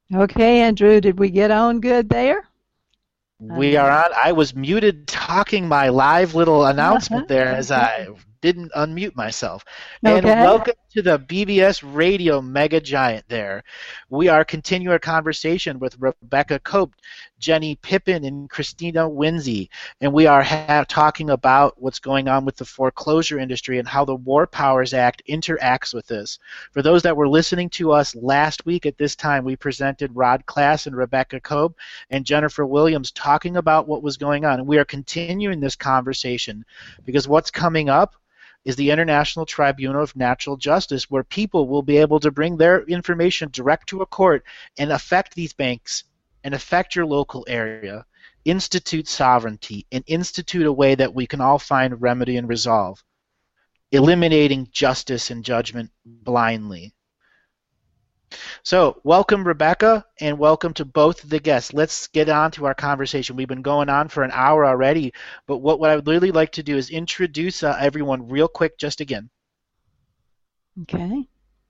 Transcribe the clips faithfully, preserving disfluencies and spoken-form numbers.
Okay, Andrew, did we get on good there? We are Um, on. I was muted talking my live little announcement there as I didn't unmute myself. And okay. welcome to the B B S Radio Mega Giant there. We are continuing our conversation with Rebecca Cope, Jenny Pippin, and Christina Winsey. And we are ha- talking about what's going on with the foreclosure industry and how the War Powers Act interacts with this. For those that were listening to us last week at this time, we presented Rod Class and Rebecca Cope and Jennifer Williams talking about what was going on. And we are continuing this conversation because what's coming up is the International Tribunal of Natural Justice, where people will be able to bring their information direct to a court and affect these banks and affect your local area, institute sovereignty, and institute a way that we can all find remedy and resolve, eliminating justice and judgment blindly. So, welcome, Rebecca, and welcome to both of the guests. Let's get on to our conversation. We've been going on for an hour already, but what, what I would really like to do is introduce uh, everyone real quick, just again. Okay.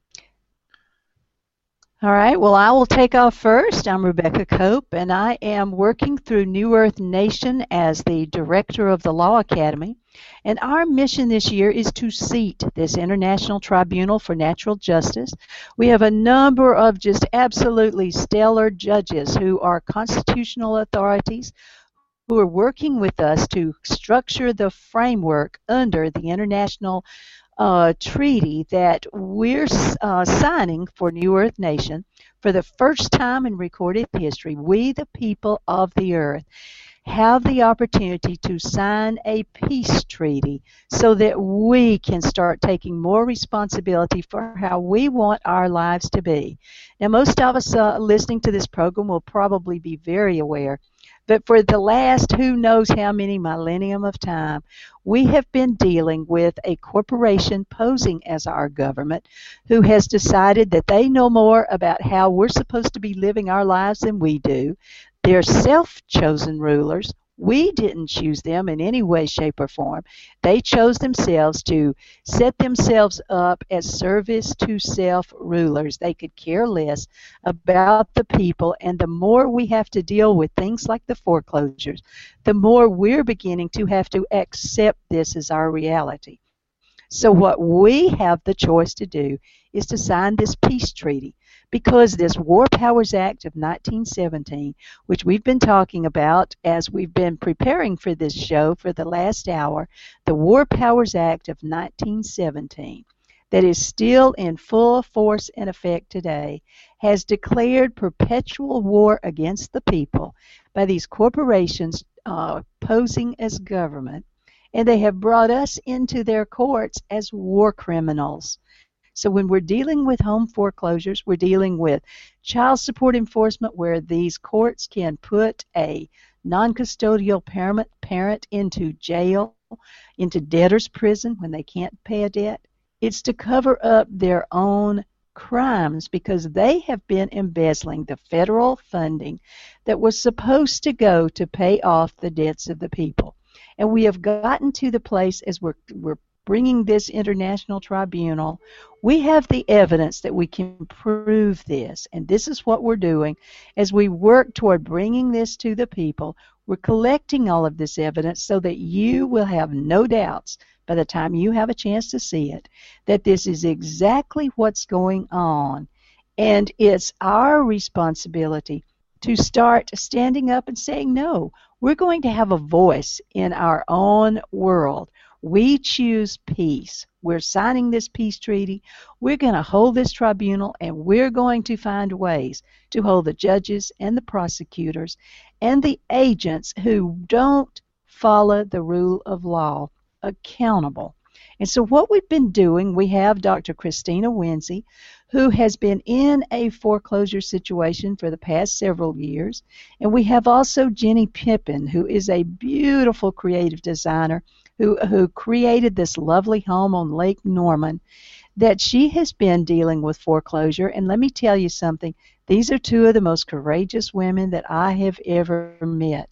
All right. Well, I will take off first. I'm Rebecca Cope, and I am working through New Earth Nation as the director of the Law Academy. And our mission this year is to seat this International Tribunal for Natural Justice. We have a number of just absolutely stellar judges who are constitutional authorities who are working with us to structure the framework under the international uh, treaty that we're uh, signing for New Earth Nation for the first time in recorded history. We, the people of the earth, have the opportunity to sign a peace treaty so that we can start taking more responsibility for how we want our lives to be. Now, most of us uh, listening to this program will probably be very aware, but for the last who knows how many millennium of time, we have been dealing with a corporation posing as our government who has decided that they know more about how we're supposed to be living our lives than we do. They're self-chosen rulers. We didn't choose them in any way, shape, or form. They chose themselves to set themselves up as service to self rulers. They could care less about the people, and the more we have to deal with things like the foreclosures, the more we're beginning to have to accept this as our reality. So what we have the choice to do is to sign this peace treaty because this War Powers Act of nineteen seventeen, which we've been talking about as we've been preparing for this show for the last hour, the War Powers Act of nineteen seventeen, that is still in full force and effect today, has declared perpetual war against the people by these corporations uh, posing as government, and they have brought us into their courts as war criminals. So when we're dealing with home foreclosures, we're dealing with child support enforcement where these courts can put a non-custodial parent, parent into jail, into debtor's prison when they can't pay a debt. It's to cover up their own crimes because they have been embezzling the federal funding that was supposed to go to pay off the debts of the people. And we have gotten to the place as we're, we're bringing this international tribunal, we have the evidence that we can prove this. And this is what we're doing as we work toward bringing this to the people. We're collecting all of this evidence so that you will have no doubts by the time you have a chance to see it, that this is exactly what's going on. And it's our responsibility to start standing up and saying, no, we're going to have a voice in our own world. We choose peace. We're signing this peace treaty. We're going to hold this tribunal, and we're going to find ways to hold the judges and the prosecutors and the agents who don't follow the rule of law accountable. And so what we've been doing, we have Doctor Christina Winsey, who has been in a foreclosure situation for the past several years. And we have also Jenny Pippin, who is a beautiful creative designer who, who created this lovely home on Lake Norman, that she has been dealing with foreclosure. And let me tell you something, these are two of the most courageous women that I have ever met.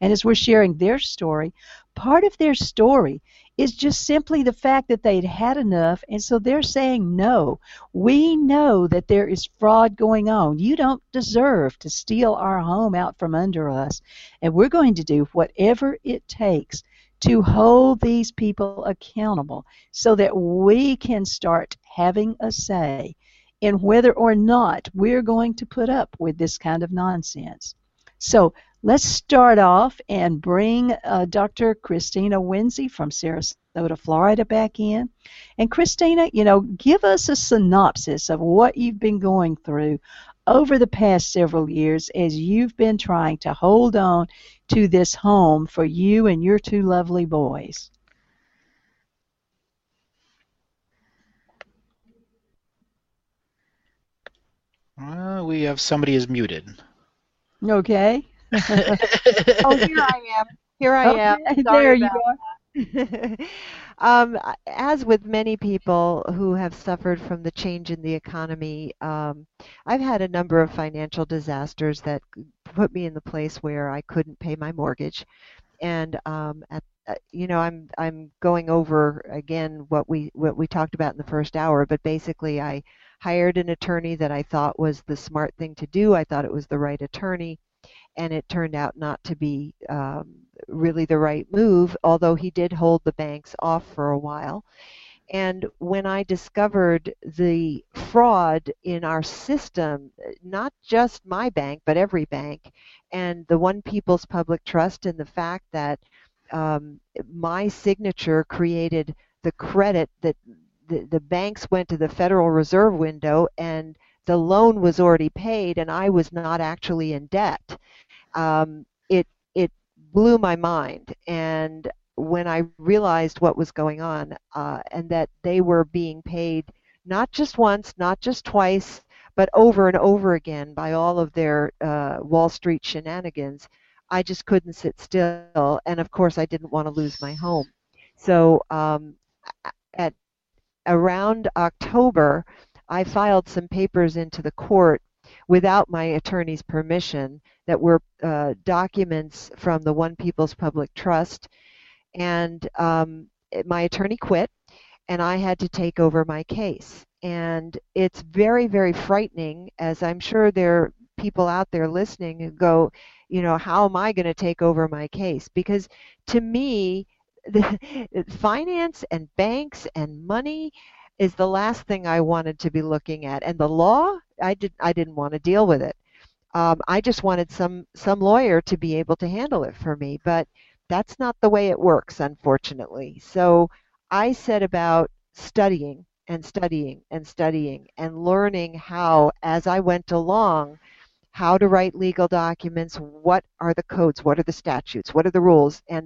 And as we're sharing their story, part of their story is just simply the fact that they'd had enough, and so they're saying, no, we know that there is fraud going on. You don't deserve to steal our home out from under us, and we're going to do whatever it takes to hold these people accountable so that we can start having a say in whether or not we're going to put up with this kind of nonsense. So let's start off and bring uh, Doctor Christina Winsey from Sarasota, Florida back in. And Christina, you know, give us a synopsis of what you've been going through over the past several years as you've been trying to hold on to this home for you and your two lovely boys. Uh, we have somebody is muted. Okay. Oh, here I am. Here I okay, am. Sorry there you are. um, as with many people who have suffered from the change in the economy, um, I've had a number of financial disasters that put me in the place where I couldn't pay my mortgage, and um, at uh, you know, I'm I'm going over again what we what we talked about in the first hour, but basically I hired an attorney that I thought was the smart thing to do. I thought it was the right attorney, and it turned out not to be um, really the right move, although he did hold the banks off for a while. And when I discovered the fraud in our system, not just my bank, but every bank, and the One People's Public Trust, and the fact that um, my signature created the credit that the, the banks went to the Federal Reserve window and the loan was already paid and I was not actually in debt. Um, it it blew my mind, and when I realized what was going on, uh, and that they were being paid not just once, not just twice, but over and over again by all of their uh, Wall Street shenanigans, I just couldn't sit still, and of course I didn't want to lose my home. So um, at around October, I filed some papers into the court without my attorney's permission that were uh, documents from the One People's Public Trust, and um, my attorney quit, and I had to take over my case. And it's very, very frightening, as I'm sure there are people out there listening who go, you know, how am I going to take over my case? Because to me, the, finance and banks and money is the last thing I wanted to be looking at. And the law, I, did, I didn't want to deal with it. Um, I just wanted some, some lawyer to be able to handle it for me. But that's not the way it works, unfortunately. So I set about studying and studying and studying and learning how, as I went along, how to write legal documents, what are the codes, what are the statutes, what are the rules. And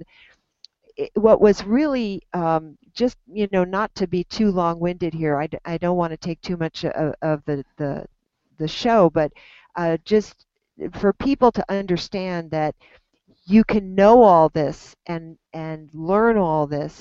it, what was really um, just, you know, not to be too long-winded here, I, d- I don't want to take too much of, of the, the, the show, but uh, just for people to understand that you can know all this and, and learn all this.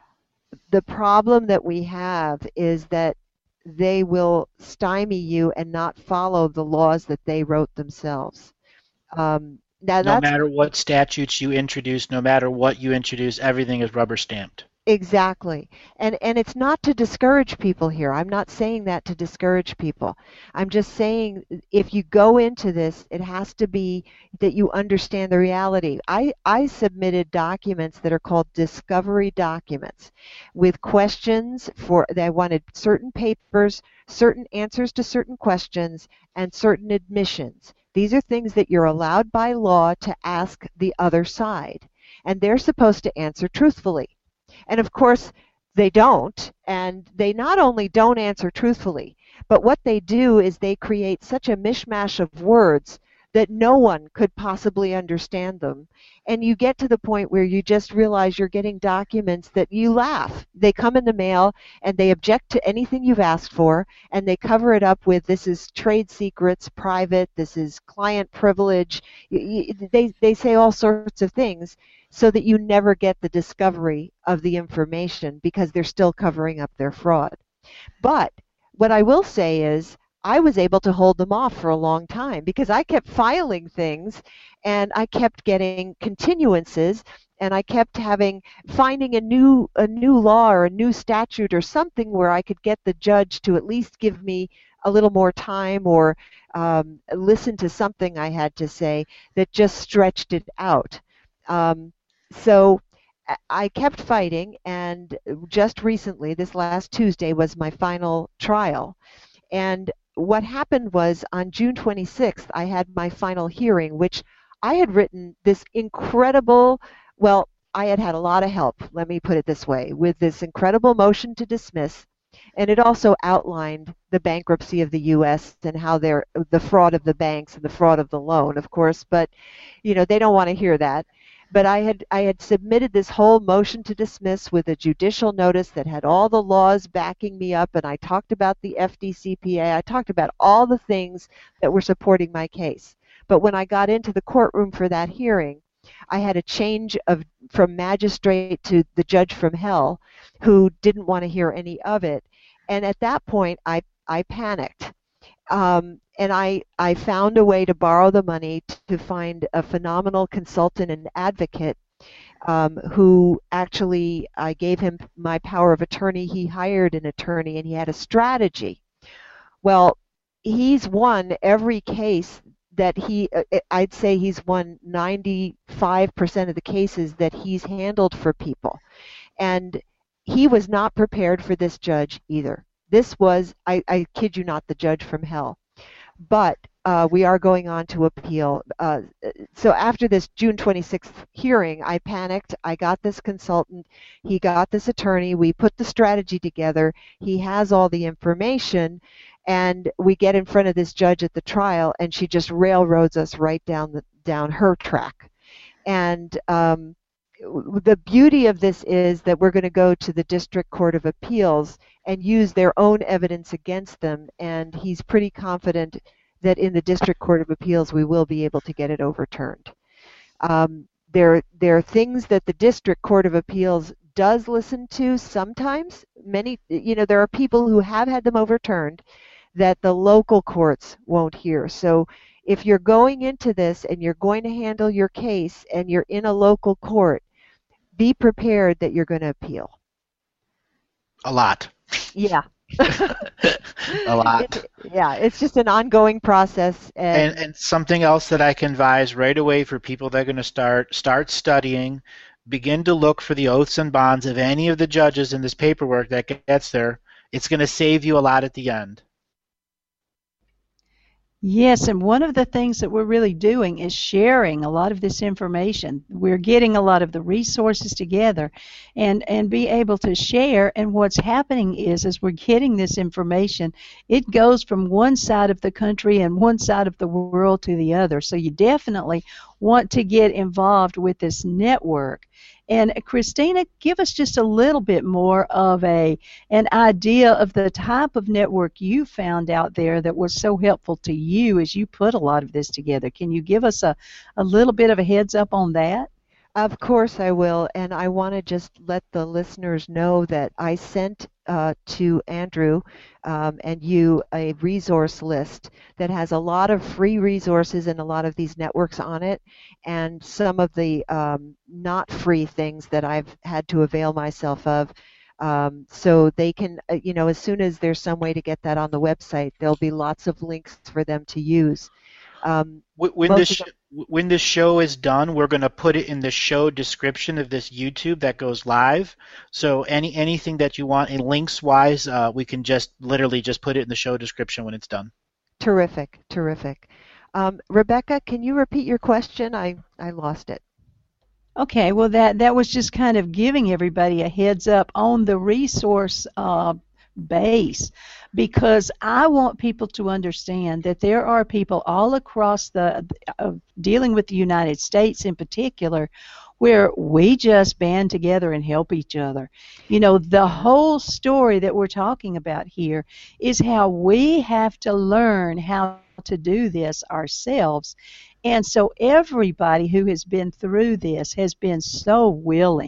The problem that we have is that they will stymie you and not follow the laws that they wrote themselves. Um, now No that's matter what statutes you introduce, no matter what you introduce, everything is rubber stamped. exactly. And and it's not to discourage people here. I'm not saying that to discourage people. I'm just saying if you go into this, it has to be that you understand the reality. I, I submitted documents that are called discovery documents with questions for that I wanted certain papers, certain answers to certain questions, and certain admissions. These are things that you're allowed by law to ask the other side, and they're supposed to answer truthfully. And of course, they don't, and they not only don't answer truthfully, but what they do is they create such a mishmash of words that no one could possibly understand them. And you get to the point where you just realize you're getting documents that you laugh. They come in the mail and they object to anything you've asked for, and they cover it up with this is trade secrets, private, this is client privilege. They, they say all sorts of things so that you never get the discovery of the information because they're still covering up their fraud. But what I will say is I was able to hold them off for a long time because I kept filing things and I kept getting continuances and I kept having finding a new a new law or a new statute or something where I could get the judge to at least give me a little more time or um, listen to something I had to say that just stretched it out. Um, so I I kept fighting, and just recently, this last Tuesday, was my final trial. And what happened was on June twenty-sixth, I had my final hearing, which I had written this incredible, well, I had had a lot of help, let me put it this way, with this incredible motion to dismiss. And it also outlined the bankruptcy of the U S and how they're the fraud of the banks and the fraud of the loan, of course, but you know, they don't want to hear that. But I had I had submitted this whole motion to dismiss with a judicial notice that had all the laws backing me up, and I talked about the F D C P A. I talked about all the things that were supporting my case. But when I got into the courtroom for that hearing, I had a change of from magistrate to the judge from hell who didn't want to hear any of it. And at that point, I, I panicked. Um, and I, I found a way to borrow the money to find a phenomenal consultant and advocate um, who actually, I gave him my power of attorney. He hired an attorney and he had a strategy. Well, he's won every case that he, I'd say he's won ninety-five percent of the cases that he's handled for people. And he was not prepared for this judge either. This was, I, I kid you not, the judge from hell. But uh, we are going on to appeal. Uh, so after this June twenty-sixth hearing, I panicked. I got this consultant. He got this attorney. We put the strategy together. He has all the information. And we get in front of this judge at the trial, and she just railroads us right down the down her track. And um, the beauty of this is that we're going to go to the District Court of Appeals and use their own evidence against them, and he's pretty confident that in the District Court of Appeals we will be able to get it overturned. Um, there, there are things that the District Court of Appeals does listen to sometimes. Many, you know, there are people who have had them overturned that the local courts won't hear. So if you're going into this and you're going to handle your case and you're in a local court, be prepared that you're going to appeal. A lot. Yeah. A lot. It, yeah, it's just an ongoing process. And, and and something else that I can advise right away for people that are going to start start studying, begin to look for the oaths and bonds of any of the judges in this paperwork that gets there. It's going to save you a lot at the end. Yes, and one of the things that we're really doing is sharing a lot of this information. We're getting a lot of the resources together and, and be able to share. And what's happening is, as we're getting this information, it goes from one side of the country and one side of the world to the other. So you definitely want to get involved with this network. And Christina, give us just a little bit more of a an idea of the type of network you found out there that was so helpful to you as you put a lot of this together. Can you give us a, a little bit of a heads up on that? Of course I will, and I want to just let the listeners know that I sent uh, to Andrew um, and you a resource list that has a lot of free resources and a lot of these networks on it, and some of the um, not free things that I've had to avail myself of. Um, so they can, uh, you know, as soon as there's some way to get that on the website, there'll be lots of links for them to use. Um, when this sh when this show is done, we're going to put it in the show description of this YouTube that goes live. So any anything that you want in links wise, uh, we can just literally just put it in the show description when it's done. Terrific, terrific. Um, Rebecca, can you repeat your question? I I lost it. Okay, well that that was just kind of giving everybody a heads up on the resource uh, base, because I want people to understand that there are people all across the uh, dealing with the United States in particular where we just band together and help each other. You know, the whole story that we're talking about here is how we have to learn how to do this ourselves. And so everybody who has been through this has been so willing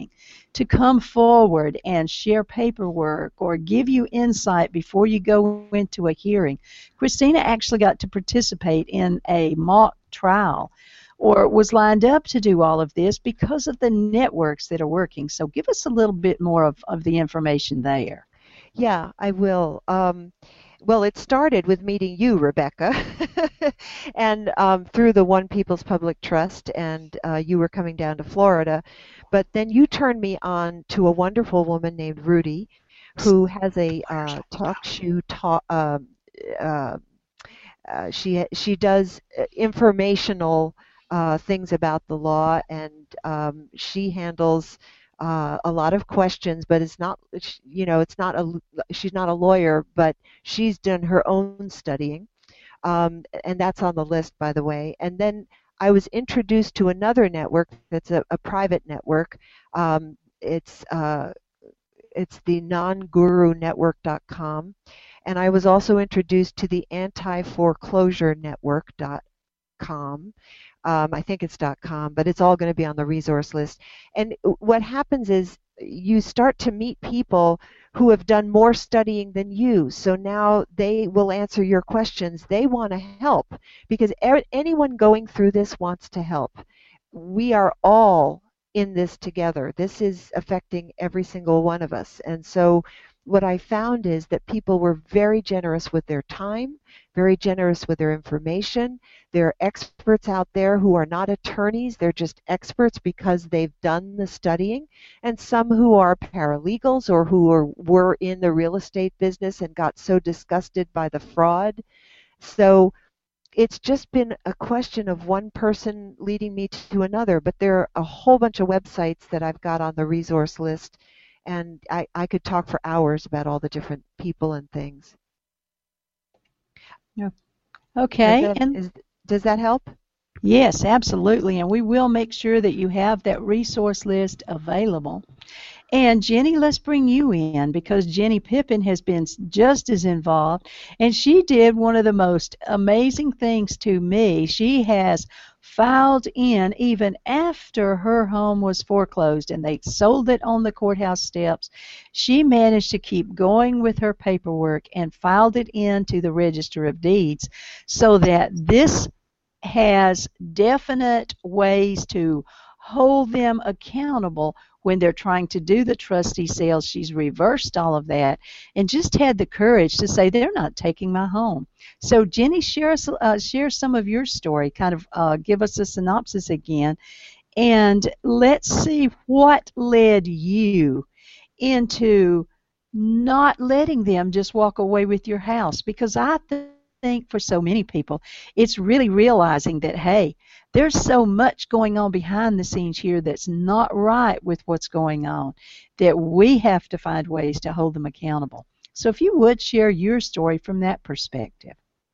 to come forward and share paperwork or give you insight before you go into a hearing. Christina actually got to participate in a mock trial or was lined up to do all of this because of the networks that are working. So give us a little bit more of, of the information there. Yeah, I will. Um, well, it started with meeting you, Rebecca, and um, through the One People's Public Trust, and uh, you were coming down to Florida. But then you turned me on to a wonderful woman named Rudy, who has a uh, talk show. Talk, uh, uh, uh, she she does informational uh, things about the law, and um, she handles uh, a lot of questions. But it's not, you know, it's not a she's not a lawyer, but she's done her own studying, um, and that's on the list, by the way. And then I was introduced to another network that's a, a private network. Um, it's uh, it's the non guru network dot com. And I was also introduced to the anti foreclosure network dot com. Um, I think it's .com, but it's all going to be on the resource list. And what happens is you start to meet people who have done more studying than you. So now they will answer your questions. They want to help because er- anyone going through this wants to help. We are all in this together. This is affecting every single one of us. And so what I found is that people were very generous with their time, very generous with their information. There are experts out there who are not attorneys. They're just experts because they've done the studying. And some who are paralegals or who are, were in the real estate business and got so disgusted by the fraud. So it's just been a question of one person leading me to another. But there are a whole bunch of websites that I've got on the resource list. And I, I could talk for hours about all the different people and things. Okay. Does that, and is, does that help? Yes, absolutely. And we will make sure that you have that resource list available. And Jenny, let's bring you in because Jenny Pippin has been just as involved. And she did one of the most amazing things to me. She has filed in even after her home was foreclosed and they sold it on the courthouse steps. She managed to keep going with her paperwork and filed it into the Register of Deeds so that this has definite ways to hold them accountable when they're trying to do the trustee sales. She's reversed all of that and just had the courage to say they're not taking my home. So Jenny, share, us, uh, share some of your story, kind of uh, give us a synopsis again, and let's see what led you into not letting them just walk away with your house, because I think think for so many people, it's really realizing that, hey, there's so much going on behind the scenes here that's not right with what's going on, that we have to find ways to hold them accountable. So if you would share your story from that perspective.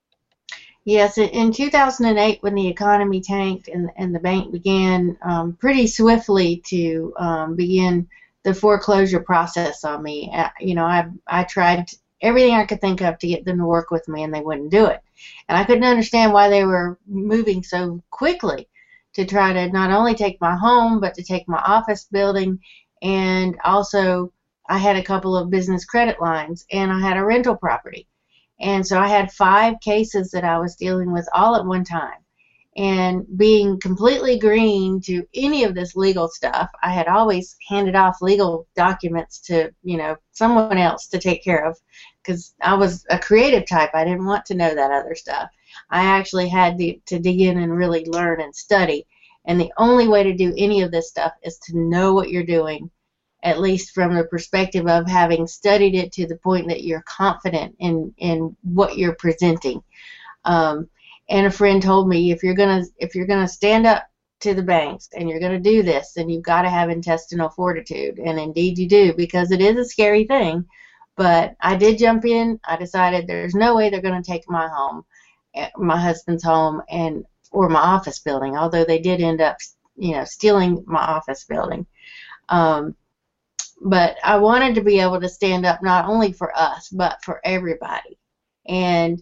Yes, in two thousand eight, when the economy tanked and, and the bank began um, pretty swiftly to um, begin the foreclosure process on me, uh, you know, I, I tried to, everything I could think of to get them to work with me, and they wouldn't do it. And I couldn't understand why they were moving so quickly to try to not only take my home, but to take my office building. And also, I had a couple of business credit lines, and I had a rental property. And so I had five cases that I was dealing with all at one time. And being completely green to any of this legal stuff, I had always handed off legal documents to, you know, someone else to take care of, because I was a creative type. I didn't want to know that other stuff. I actually had to, to dig in and really learn and study. And the only way to do any of this stuff is to know what you're doing, at least from the perspective of having studied it to the point that you're confident in, in what you're presenting. Um, And a friend told me, if you're gonna if you're gonna stand up to the banks and you're gonna do this, then you've got to have intestinal fortitude, and indeed you do, because it is a scary thing. But I did jump in. I decided there's no way they're gonna take my home, my husband's home, and or my office building. Although they did end up, you know, stealing my office building. Um, but I wanted to be able to stand up not only for us but for everybody, and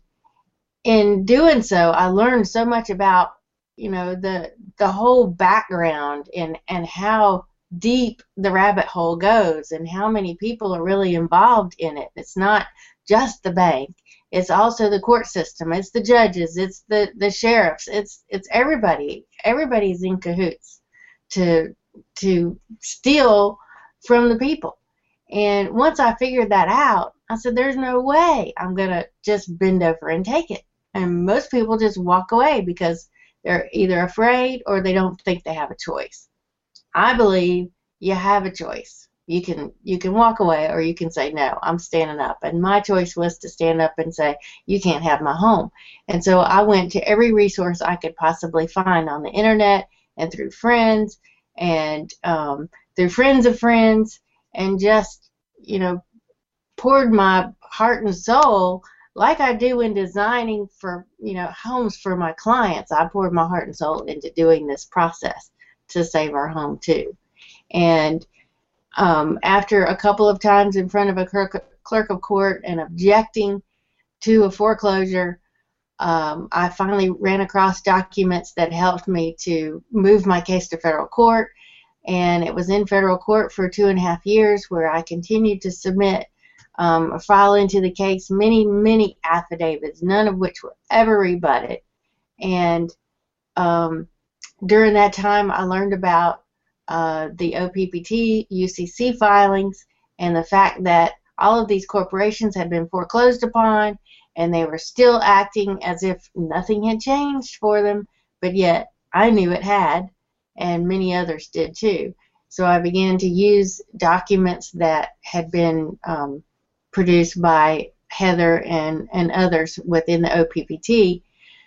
in doing so, I learned so much about, you know, the the whole background and and how deep the rabbit hole goes and how many people are really involved in it. It's not just the bank. It's also the court system. It's the judges. It's the, the sheriffs. It's it's everybody. Everybody's in cahoots to to steal from the people. And once I figured that out, I said, there's no way I'm going to just bend over and take it. And most people just walk away because they're either afraid or they don't think they have a choice. I believe you have a choice. You can you can walk away or you can say, no, I'm standing up. And my choice was to stand up and say, you can't have my home. And so I went to every resource I could possibly find on the internet and through friends and um, through friends of friends, and just, you know, poured my heart and soul like I do in designing for, you know, homes for my clients. I poured my heart and soul into doing this process to save our home too. And um, after a couple of times in front of a clerk, clerk of court and objecting to a foreclosure, um, I finally ran across documents that helped me to move my case to federal court. And it was in federal court for two and a half years where I continued to submit um, a file into the case, many, many affidavits, none of which were ever rebutted. And um, during that time, I learned about uh, the O P P T, U C C filings, and the fact that all of these corporations had been foreclosed upon, and they were still acting as if nothing had changed for them, but yet I knew it had, and many others did too. So I began to use documents that had been um, produced by Heather and, and others within the O P P T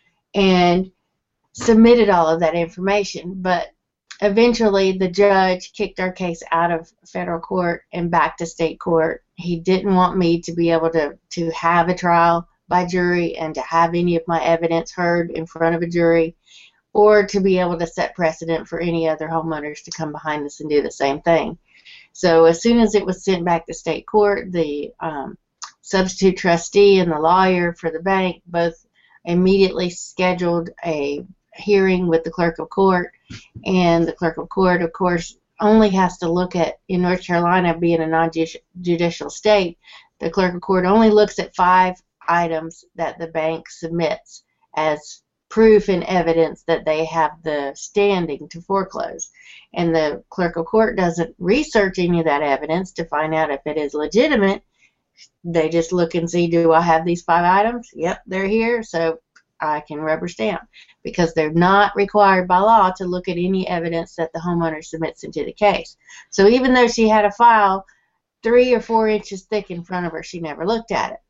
and submitted all of that information. But eventually the judge kicked our case out of federal court and back to state court. He didn't want me to be able to, to have a trial by jury and to have any of my evidence heard in front of a jury, or to be able to set precedent for any other homeowners to come behind us and do the same thing. So as soon as it was sent back to state court, the um, substitute trustee and the lawyer for the bank both immediately scheduled a hearing with the clerk of court, and the clerk of court, of course, only has to look at, in North Carolina being a non-judicial state, the clerk of court only looks at five items that the bank submits as proof and evidence that they have the standing to foreclose. And the clerk of court doesn't research any of that evidence to find out if it is legitimate. They just look and see, do I have these five items? Yep, they're here, so I can rubber stamp, because they're not required by law to look at any evidence that the homeowner submits into the case. So even though she had a file three or four inches thick in front of her, she never looked at it.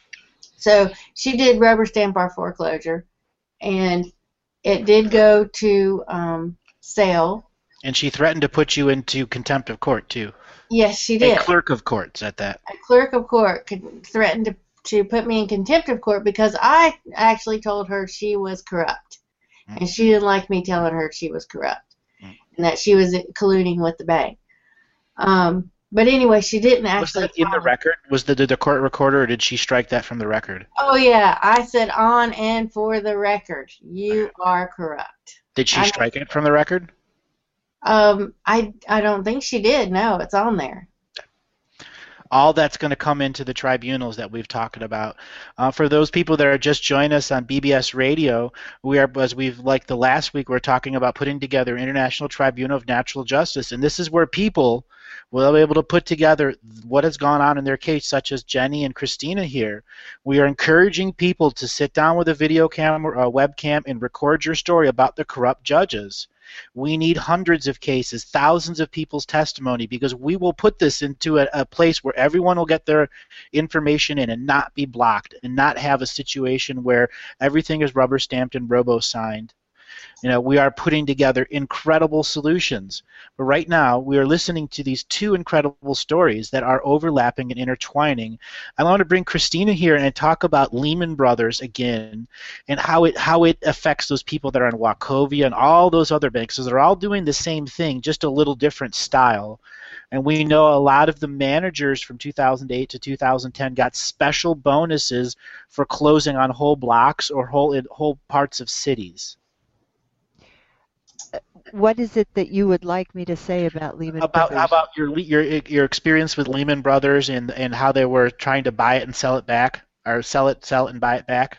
So she did rubber stamp our foreclosure, and it did go to um, sale. And she threatened to put you into contempt of court, too. Yes, she did. A clerk of courts at that. A clerk of court could threaten to, to put me in contempt of court because I actually told her she was corrupt. Mm. And she didn't like me telling her she was corrupt mm. and that she was colluding with the bank. Um, but anyway, she didn't actually. Was that in the record? Was the, did the court recorder, or did she strike that from the record? Oh, yeah. I said on and for the record, you are corrupt. Did she I strike it from the record? Um, I, I don't think she did. No, it's on there. All that's going to come into the tribunals that we've talked about. Uh, for those people that are just joining us on B B S Radio, we are, as we've, like the last week, we're talking about putting together International Tribunal of Natural Justice, and this is where people will be able to put together what has gone on in their case, such as Jenny and Christina here. We are encouraging people to sit down with a video camera, a webcam, and record your story about the corrupt judges. We need hundreds of cases, thousands of people's testimony, because we will put this into a, a place where everyone will get their information in and not be blocked, and not have a situation where everything is rubber stamped and robo-signed. You know, we are putting together incredible solutions. But right now, we are listening to these two incredible stories that are overlapping and intertwining. I want to bring Christina here and talk about Lehman Brothers again, and how it how it affects those people that are in Wachovia and all those other banks. So they're all doing the same thing, just a little different style. And we know a lot of the managers from two thousand eight to two thousand ten got special bonuses for closing on whole blocks or whole whole parts of cities. What is it that you would like me to say about Lehman About how Brothers? about your le- your your experience with Lehman Brothers and and how they were trying to buy it and sell it back, or sell it, sell it and buy it back?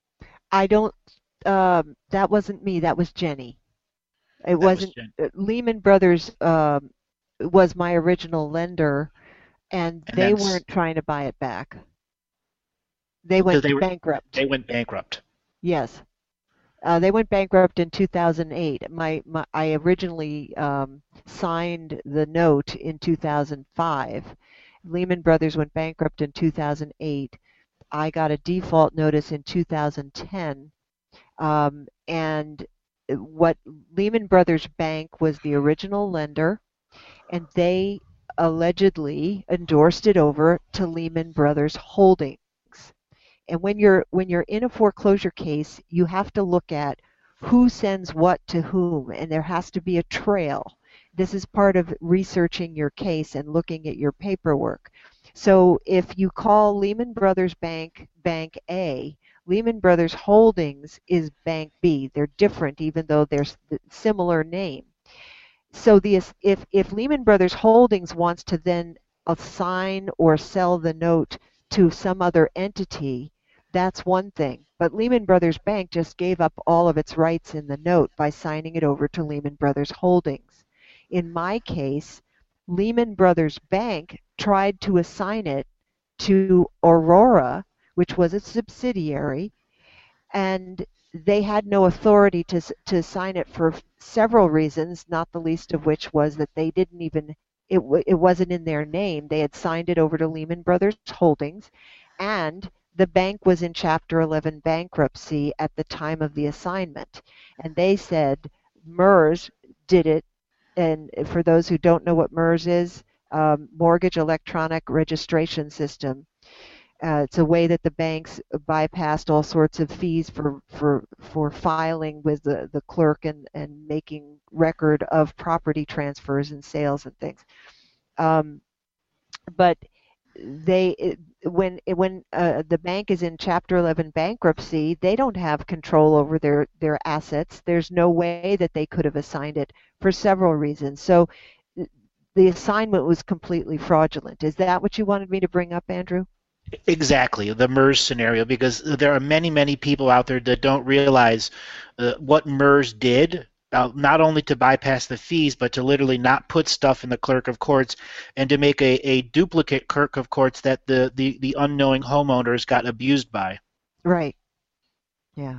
I don't. Um, that wasn't me. That was Jenny. It That was wasn't. Jen. uh, Lehman Brothers um, was my original lender, and And they then s- weren't trying to buy it back. They because went they were bankrupt. they went bankrupt. Yes. Uh, they went bankrupt in two thousand eight. My, my I originally um, signed the note in two thousand five. Lehman Brothers went bankrupt in two thousand eight. I got a default notice in two thousand ten. Um, and what Lehman Brothers Bank was the original lender, and they allegedly endorsed it over to Lehman Brothers Holdings. And when you're when you're in a foreclosure case, you have to look at who sends what to whom, and there has to be a trail. This is part of researching your case and looking at your paperwork. So if you call Lehman Brothers Bank Bank A, Lehman Brothers Holdings is Bank B. They're different even though they're similar name. So the if if Lehman Brothers Holdings wants to then assign or sell the note to some other entity, that's one thing. But Lehman Brothers Bank just gave up all of its rights in the note by signing it over to Lehman Brothers Holdings. In my case, Lehman Brothers Bank tried to assign it to Aurora, which was a subsidiary, and they had no authority to to sign it for several reasons, not the least of which was that they didn't even it it wasn't in their name. They had signed it over to Lehman Brothers Holdings, and the bank was in Chapter eleven bankruptcy at the time of the assignment. And they said MERS did it. And for those who don't know what MERS is, um, Mortgage Electronic Registration System. Uh, it's a way that the banks bypassed all sorts of fees for for for filing with the, the clerk and, and making record of property transfers and sales and things. Um, but they when when uh, the bank is in Chapter eleven bankruptcy, they don't have control over their their assets. There's no way that they could have assigned it for several reasons. So the assignment was completely fraudulent. Is that what you wanted me to bring up, Andrew? Exactly, the MERS scenario, because there are many, many people out there that don't realize uh, what MERS did, uh, not only to bypass the fees, but to literally not put stuff in the clerk of courts and to make a, a duplicate clerk of courts that the, the, the unknowing homeowners got abused by. Right. Yeah.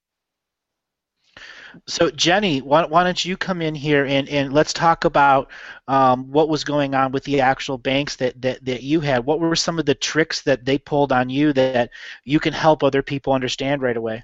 So Jenny, why, why don't you come in here and, and let's talk about um, what was going on with the actual banks that, that, that you had. What were some of the tricks that they pulled on you that you can help other people understand right away?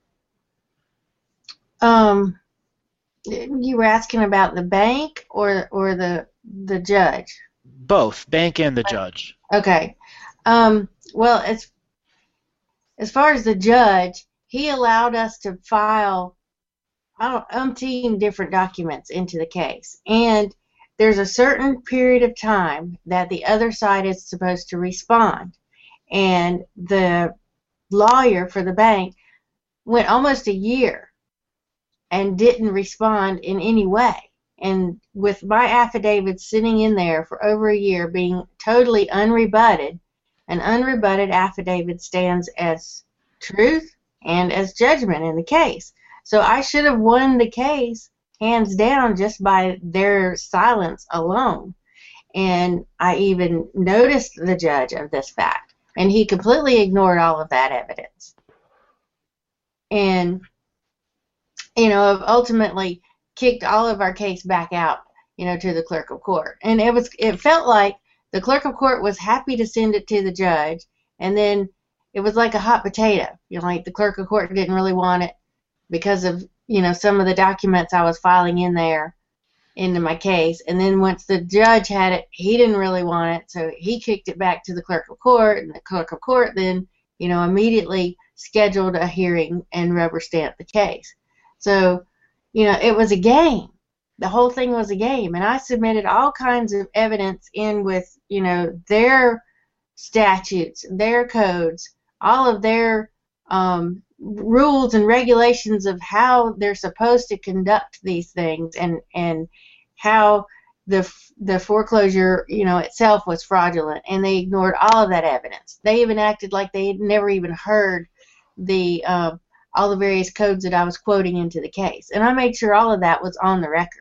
Um, you were asking about the bank or or the the judge? Both, bank and the judge. Okay. Um, well, as as far as the judge, he allowed us to file umpteen different documents into the case, and there's a certain period of time that the other side is supposed to respond, and the lawyer for the bank went almost a year and didn't respond in any way. And with my affidavit sitting in there for over a year being totally unrebutted, an unrebutted affidavit stands as truth and as judgment in the case. So I should have won the case hands down just by their silence alone. And I even noticed the judge of this fact, and he completely ignored all of that evidence. And, you know, ultimately kicked all of our case back out, you know, to the clerk of court. And it was, it felt like the clerk of court was happy to send it to the judge, and then it was like a hot potato. You know, like the clerk of court didn't really want it because of, you know, some of the documents I was filing in there into my case. And then once the judge had it, he didn't really want it, so he kicked it back to the clerk of court, and the clerk of court then, you know, immediately scheduled a hearing and rubber stamped the case. So, you know, it was a game. The whole thing was a game, and I submitted all kinds of evidence in with, you know, their statutes, their codes, all of their um, rules and regulations of how they're supposed to conduct these things, and and how the the foreclosure, you know, itself was fraudulent, and they ignored all of that evidence. They even acted like they had never even heard the uh, all the various codes that I was quoting into the case, and I made sure all of that was on the record.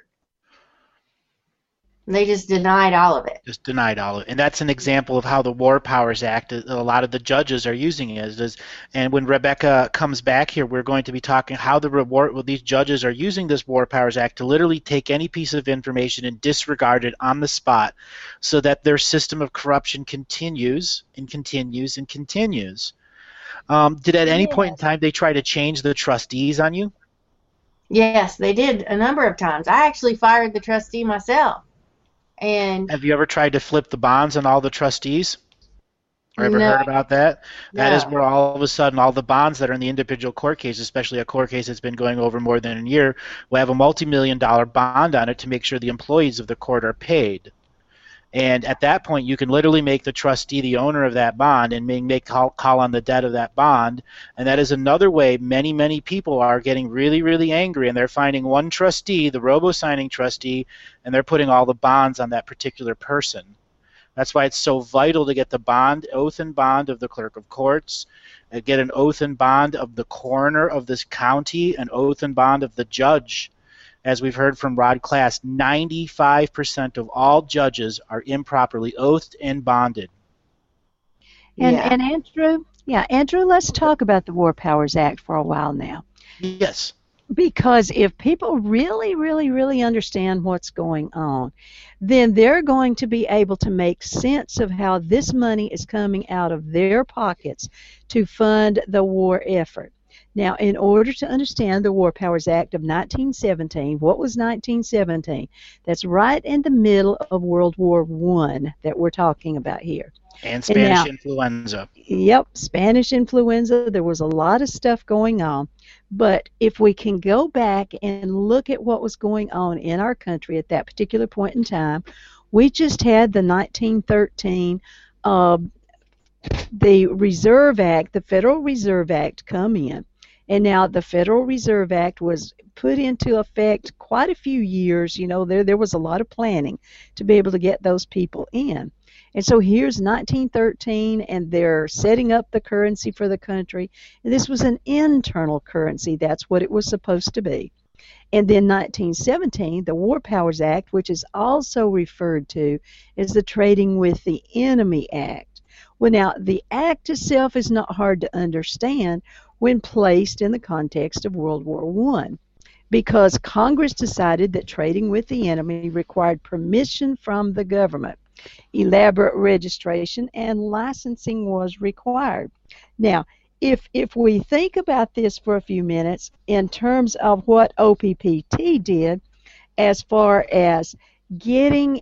They just denied all of it. Just denied all of it. And that's an example of how the War Powers Act, a lot of the judges are using it. As, and when Rebecca comes back here, we're going to be talking how the reward, well, these judges are using this War Powers Act to literally take any piece of information and disregard it on the spot so that their system of corruption continues and continues and continues. Um, did at any Yes. point in time they try to change the trustees on you? Yes, they did a number of times. I actually fired the trustee myself. And Have you ever tried to flip the bonds on all the trustees? Or ever No. heard about that? That is No. where all of a sudden all the bonds that are in the individual court case, especially a court case that's been going over more than a year, will have a multi-million dollar bond on it to make sure the employees of the court are paid. And at that point, you can literally make the trustee the owner of that bond and make, make call, call on the debt of that bond. And that is another way many, many people are getting really, really angry, and they're finding one trustee, the robo-signing trustee, and they're putting all the bonds on that particular person. That's why it's so vital to get the bond, oath and bond of the clerk of courts, uh, get an oath and bond of the coroner of this county, an oath and bond of the judge. As we've heard from Rod Class, ninety-five percent of all judges are improperly oathed and bonded. And, Yeah. and Andrew, yeah, Andrew, let's talk about the War Powers Act for a while now. Yes. Because if people really, really, really understand what's going on, then they're going to be able to make sense of how this money is coming out of their pockets to fund the war effort. Now, in order to understand the War Powers Act of nineteen seventeen, what was nineteen seventeen? That's right in the middle of World War One that we're talking about here. And Spanish now- influenza. Yep, Spanish influenza. There was a lot of stuff going on. But if we can go back and look at what was going on in our country at that particular point in time, we just had the nineteen thirteen, uh, the Reserve Act, the Federal Reserve Act come in. And now the Federal Reserve Act was put into effect quite a few years. You know, there, there was a lot of planning to be able to get those people in. And so here's nineteen thirteen, and they're setting up the currency for the country. And this was an internal currency. That's what it was supposed to be. And then nineteen seventeen, the War Powers Act, which is also referred to as the Trading with the Enemy Act. Well, now, the act itself is not hard to understand when placed in the context of World War One, because Congress decided that trading with the enemy required permission from the government. Elaborate registration and licensing was required. Now, if if we think about this for a few minutes in terms of what O P P T did as far as getting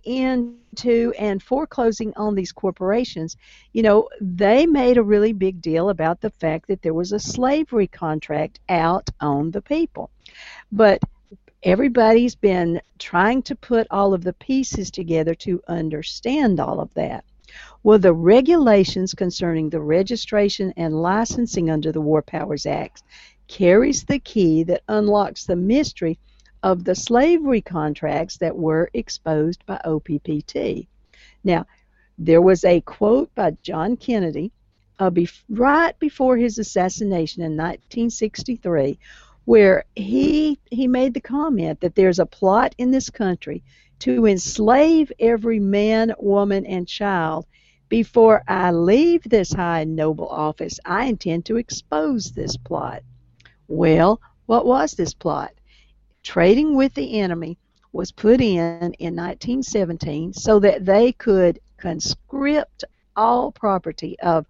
into and foreclosing on these corporations, you know, they made a really big deal about the fact that there was a slavery contract out on the people. But everybody's been trying to put all of the pieces together to understand all of that. Well, the regulations concerning the registration and licensing under the War Powers Act carries the key that unlocks the mystery of the slavery contracts that were exposed by O P P T. Now, there was a quote by John Kennedy uh, bef- right before his assassination in nineteen sixty-three, where he he made the comment that there's a plot in this country to enslave every man, woman, and child. Before I leave this high and noble office, I intend to expose this plot. Well, what was this plot? Trading with the enemy was put in in nineteen seventeen so that they could conscript all property of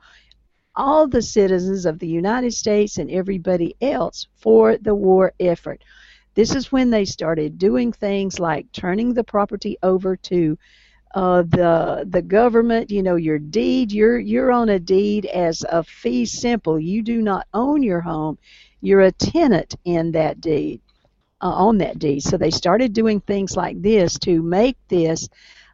all the citizens of the United States and everybody else for the war effort. This is when they started doing things like turning the property over to uh, the the government. You know, your deed, you're you're on a deed as a fee simple. You do not own your home. You're a tenant in that deed. Uh, on that deed. So they started doing things like this to make this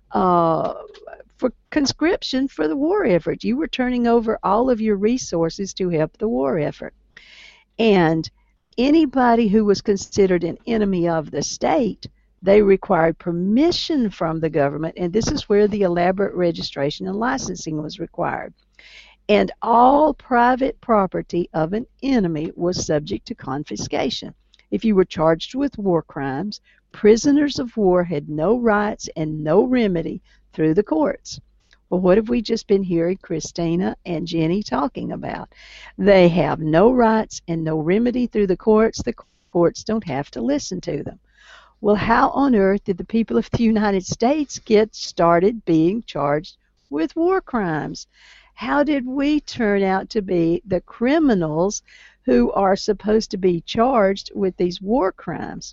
uh, for conscription for the war effort. You were turning over all of your resources to help the war effort. And anybody who was considered an enemy of the state, they required permission from the government, and this is where the elaborate registration and licensing was required. And all private property of an enemy was subject to confiscation. If you were charged with war crimes, prisoners of war had no rights and no remedy through the courts. Well, what have we just been hearing Christina and Jenny talking about? They have no rights and no remedy through the courts. The courts don't have to listen to them. Well, how on earth did the people of the United States get started being charged with war crimes? How did we turn out to be the criminals who are supposed to be charged with these war crimes?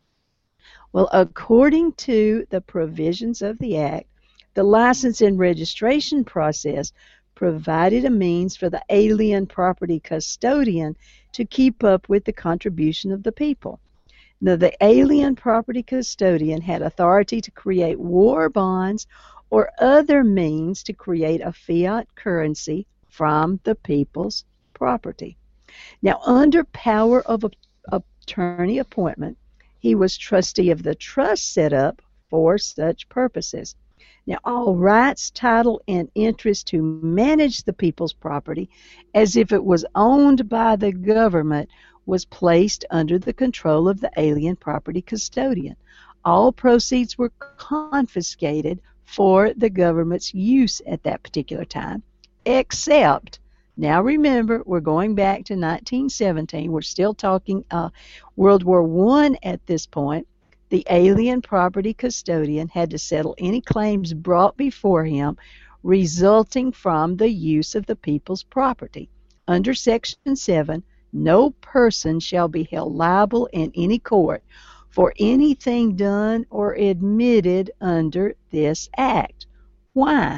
Well, according to the provisions of the Act, the license and registration process provided a means for the alien property custodian to keep up with the contribution of the people. Now, the alien property custodian had authority to create war bonds or other means to create a fiat currency from the people's property. Now, under power of attorney appointment, he was trustee of the trust set up for such purposes. Now, all rights, title, and interest to manage the people's property as if it was owned by the government was placed under the control of the alien property custodian. All proceeds were confiscated for the government's use at that particular time, except, now remember, we're going back to nineteen seventeen. We're still talking uh, World War One at this point. The alien property custodian had to settle any claims brought before him resulting from the use of the people's property. Under Section seven, no person shall be held liable in any court for anything done or admitted under this act. Why?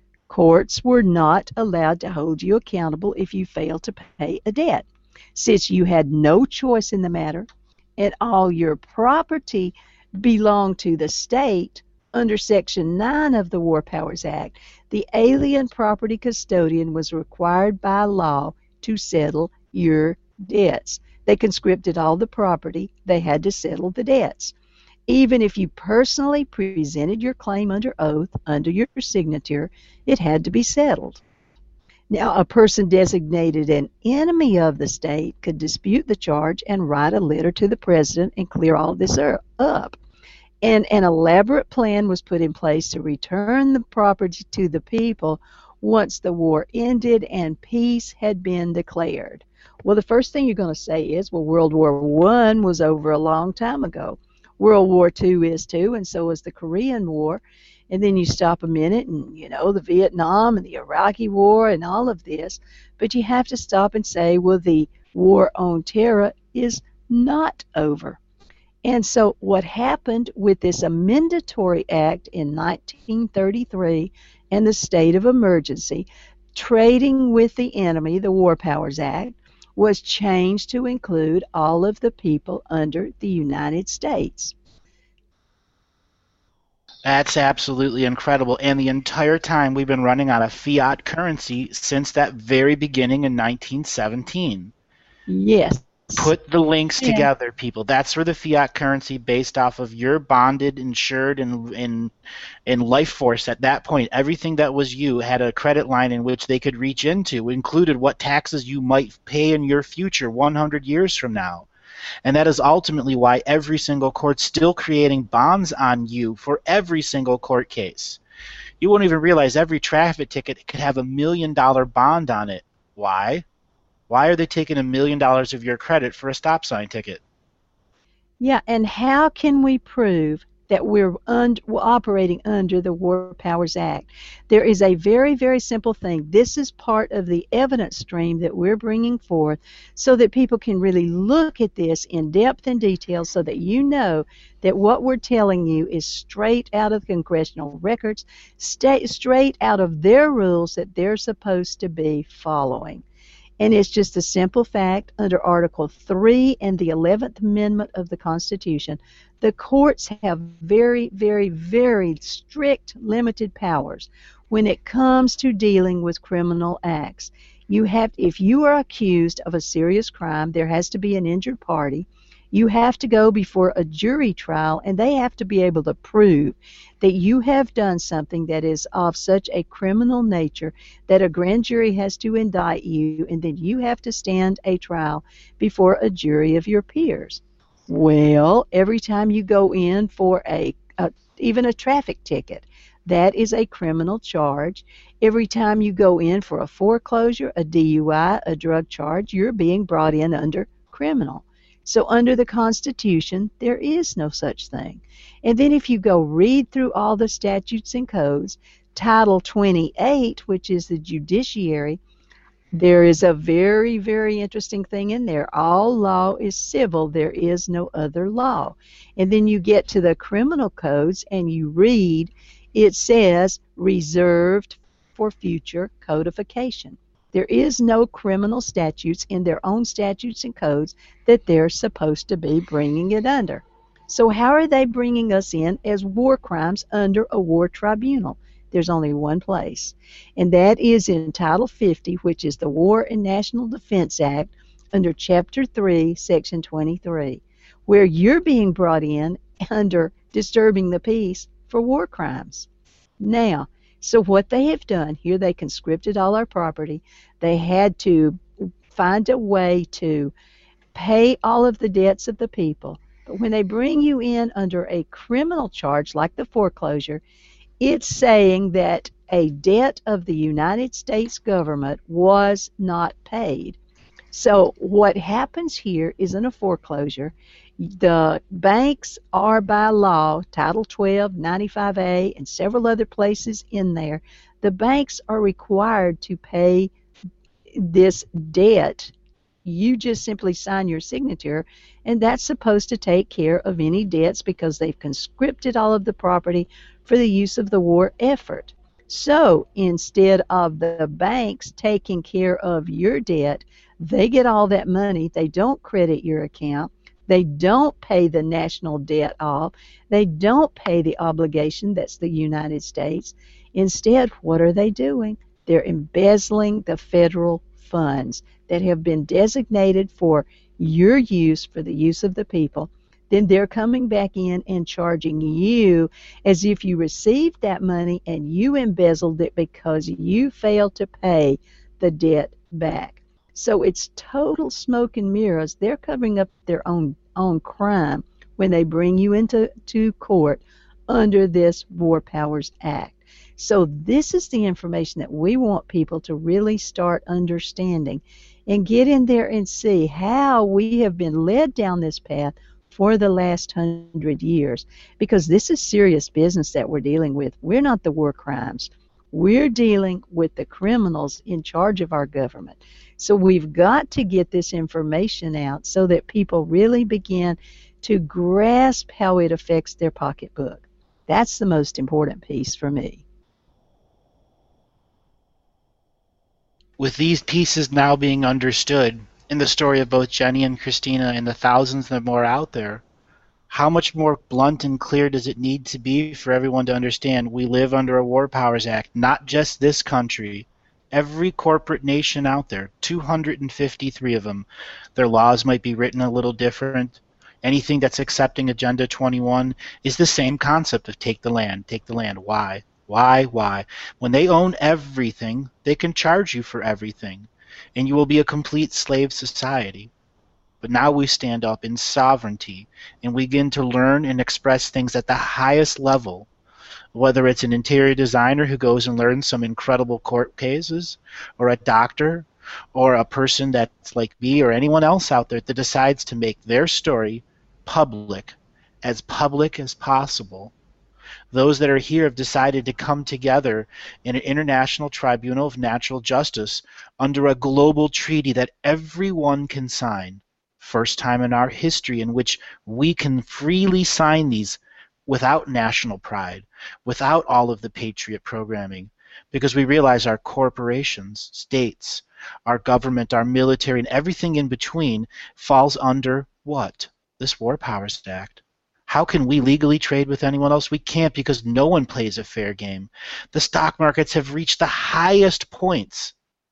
Courts were not allowed to hold you accountable if you failed to pay a debt. Since you had no choice in the matter and all your property belonged to the state, under Section nine of the War Powers Act, the alien property custodian was required by law to settle your debts. They conscripted all the property. They had to settle the debts. Even if you personally presented your claim under oath, under your signature, it had to be settled. Now, a person designated an enemy of the state could dispute the charge and write a letter to the president and clear all this up. And an elaborate plan was put in place to return the property to the people once the war ended and peace had been declared. Well, the first thing you're going to say is, well, World War One was over a long time ago. World War Two is too, and so is the Korean War. And then you stop a minute and, you know, the Vietnam and the Iraqi War and all of this. But you have to stop and say, well, the war on terror is not over. And so what happened with this Amendatory Act in nineteen thirty-three and the state of emergency, trading with the enemy, the War Powers Act, was changed to include all of the people under the United States. That's absolutely incredible. And the entire time we've been running on a fiat currency since that very beginning in nineteen seventeen. Yes. Put the links Yeah. together, people. That's where the fiat currency based off of your bonded, insured, and in in life force at that point, everything that was you had a credit line in which they could reach into, included what taxes you might pay in your future one hundred years from now. And that is ultimately why every single court's still creating bonds on you for every single court case. You won't even realize every traffic ticket could have a million dollar bond on it. Why? Why are they taking a million dollars of your credit for a stop sign ticket? Yeah, and how can we prove that we're, un- we're operating under the War Powers Act? There is a very, very simple thing. This is part of the evidence stream that we're bringing forth so that people can really look at this in depth and detail so that you know that what we're telling you is straight out of congressional records, sta- straight out of their rules that they're supposed to be following. And it's just a simple fact under Article three and the eleventh Amendment of the Constitution, the courts have very, very, very strict limited powers when it comes to dealing with criminal acts. You have, if you are accused of a serious crime, there has to be an injured party. You have to go before a jury trial, and they have to be able to prove that you have done something that is of such a criminal nature that a grand jury has to indict you, and then you have to stand a trial before a jury of your peers. Well, every time you go in for a, a even a traffic ticket, that is a criminal charge. Every time you go in for a foreclosure, a D U I, a drug charge, you're being brought in under criminal. So under the Constitution, there is no such thing. And then if you go read through all the statutes and codes, Title twenty-eight, which is the judiciary, there is a very, very interesting thing in there. All law is civil. There is no other law. And then you get to the criminal codes and you read, it says reserved for future codification. There is no criminal statutes in their own statutes and codes that they're supposed to be bringing it under. So how are they bringing us in as war crimes under a war tribunal? There's only one place, and that is in Title fifty, which is the War and National Defense Act, under Chapter three, Section twenty-three, where you're being brought in under disturbing the peace for war crimes. Now, so what they have done, here they conscripted all our property. They had to find a way to pay all of the debts of the people. But when they bring you in under a criminal charge like the foreclosure, it's saying that a debt of the United States government was not paid. So what happens here isn't a foreclosure. The banks are by law, Title twelve, ninety-five A, and several other places in there, the banks are required to pay this debt. You just simply sign your signature, and that's supposed to take care of any debts because they've conscripted all of the property for the use of the war effort. So instead of the banks taking care of your debt, they get all that money. They don't credit your account. They don't pay the national debt off. They don't pay the obligation that's the United States. Instead, what are they doing? They're embezzling the federal funds that have been designated for your use, for the use of the people. Then they're coming back in and charging you as if you received that money and you embezzled it because you failed to pay the debt back. So it's total smoke and mirrors. They're covering up their own own crime when they bring you into to court under this War Powers Act. So this is the information that we want people to really start understanding and get in there and see how we have been led down this path for the last hundred years, because this is serious business that we're dealing with. We're not the war crimes. We're dealing with the criminals in charge of our government. So we've got to get this information out so that people really begin to grasp how it affects their pocketbook. That's the most important piece for me. With these pieces now being understood in the story of both Jenny and Christina and the thousands that more out there, how much more blunt and clear does it need to be for everyone to understand we live under a War Powers Act, not just this country, every corporate nation out there, two hundred fifty-three of them. Their laws might be written a little different. Anything that's accepting Agenda twenty-one is the same concept of take the land, take the land. Why? Why? Why? When they own everything, they can charge you for everything, and you will be a complete slave society. But now we stand up in sovereignty, and we begin to learn and express things at the highest level, whether it's an interior designer who goes and learns some incredible court cases, or a doctor, or a person that's like me or anyone else out there that decides to make their story public, as public as possible. Those that are here have decided to come together in an international tribunal of natural justice under a global treaty that everyone can sign. First time in our history in which we can freely sign these without national pride, without all of the patriot programming, because we realize our corporations, states, our government, our military, and everything in between falls under what? This War Powers Act. How can we legally trade with anyone else? We can't, because no one plays a fair game. The stock markets have reached the highest points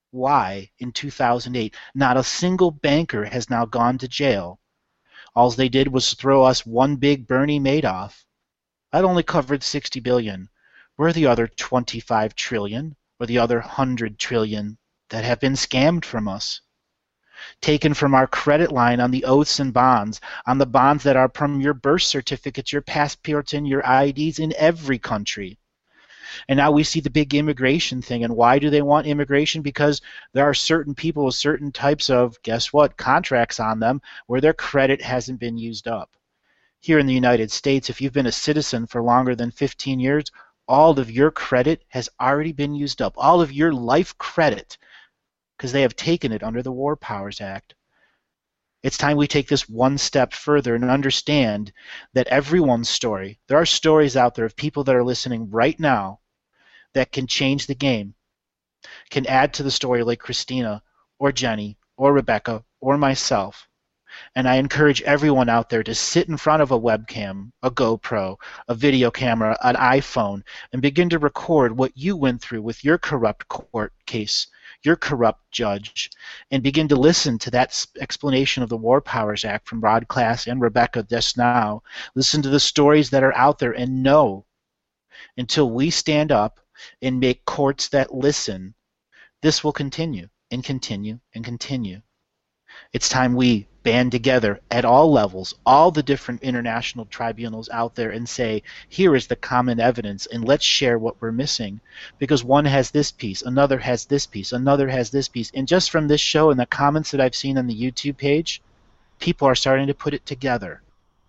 why in two thousand eight not a single banker has now gone to jail. All they did was throw us one big Bernie Madoff. That only covered sixty billion. We're the other twenty-five trillion or the other one hundred trillion that have been scammed from us. Taken from our credit line on the oaths and bonds, on the bonds that are from your birth certificates, your passports, and your I Ds in every country. And now we see the big immigration thing. And why do they want immigration? Because there are certain people with certain types of, guess what, contracts on them where their credit hasn't been used up. Here in the United States, if you've been a citizen for longer than fifteen years, all of your credit has already been used up. All of your life credit, because they have taken it under the War Powers Act. It's time we take this one step further and understand that everyone's story, there are stories out there of people that are listening right now that can change the game, can add to the story like Christina or Jenny or Rebecca or myself. And I encourage everyone out there to sit in front of a webcam, a GoPro, a video camera, an iPhone, and begin to record what you went through with your corrupt court case, your corrupt judge, and begin to listen to that explanation of the War Powers Act from Rod Class and Rebecca just now. Listen to the stories that are out there and know until we stand up and make courts that listen, this will continue and continue and continue. It's time we band together at all levels, all the different international tribunals out there, and say, here is the common evidence, and let's share what we're missing. Because one has this piece, another has this piece, another has this piece. And just from this show and the comments that I've seen on the YouTube page, people are starting to put it together.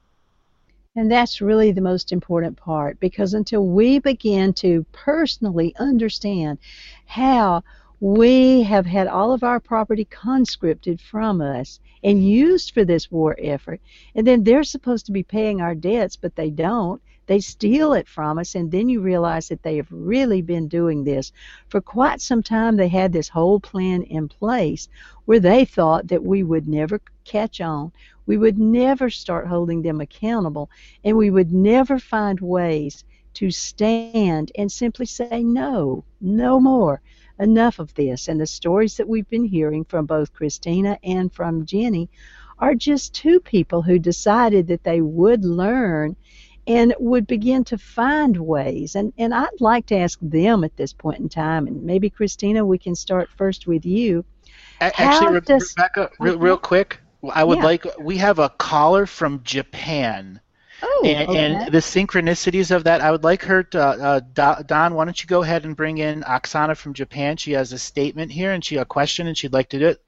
And that's really the most important part, because until we begin to personally understand how we have had all of our property conscripted from us and used for this war effort, and then they're supposed to be paying our debts, but they don't. They steal it from us, and then you realize that they have really been doing this for quite some time. They had this whole plan in place where they thought that we would never catch on, we would never start holding them accountable, and we would never find ways to stand and simply say, no, no more. Enough of this. And the stories that we've been hearing from both Christina and from Jenny are just two people who decided that they would learn and would begin to find ways. And, and I'd like to ask them at this point in time, and maybe, Christina, we can start first with you. Actually, Re- does, Rebecca, real, real quick, I would yeah. like, we have a caller from Japan. Oh, and, okay. and the synchronicities of that, I would like her to, uh, Don, why don't you go ahead and bring in Oksana from Japan? She has a statement here, and she a question, and she'd like to do it.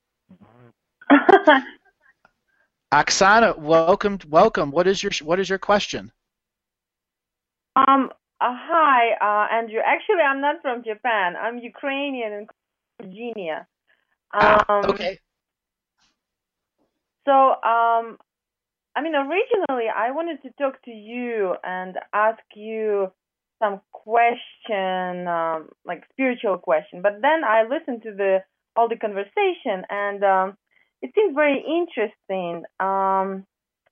Oksana, welcome, welcome. What is your What is your question? Um, uh, hi, uh, Andrew. Actually, I'm not from Japan. I'm Ukrainian in Virginia. Um, ah, okay. So, um. I mean, originally, I wanted to talk to you and ask you some question, um, like spiritual question. But then I listened to the all the conversation, and um, it seems very interesting. Um,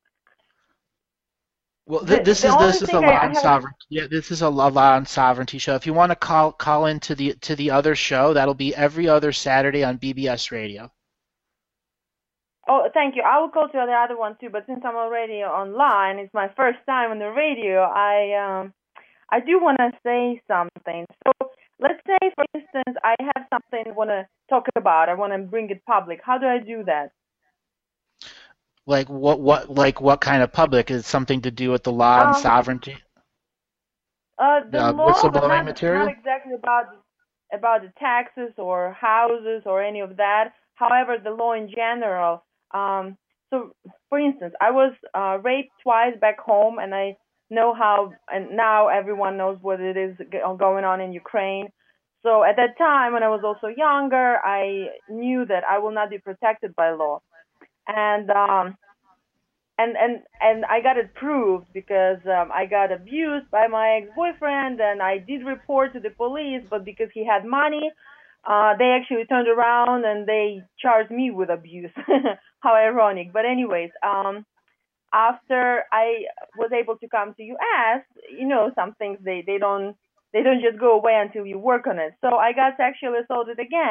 well, th- this the, is the this is a law and sovereignty. Yeah, this is a law and sovereignty show. If you want to call call into the to the other show, that'll be every other Saturday on B B S Radio. Oh, thank you. I will call to the other one too, but since I'm already online, it's my first time on the radio, I um, I do want to say something. So let's say, for instance, I have something I want to talk about. I want to bring it public. How do I do that? Like what? What? Like what kind of public? Is it something to do with the law um, and sovereignty? Uh, the uh, law, but not, material? not exactly about about the taxes or houses or any of that. However, the law in general. Um, so, for instance, I was uh, raped twice back home, and I know how, and now everyone knows what it is going on in Ukraine. So at that time, when I was also younger, I knew that I will not be protected by law. And um, and and and I got it proved because um, I got abused by my ex-boyfriend, and I did report to the police, but because he had money, uh, they actually turned around and they charged me with abuse. How ironic. But anyways, um, after I was able to come to U S, you know, some things they, they don't they don't just go away until you work on it. So I got sexually assaulted again,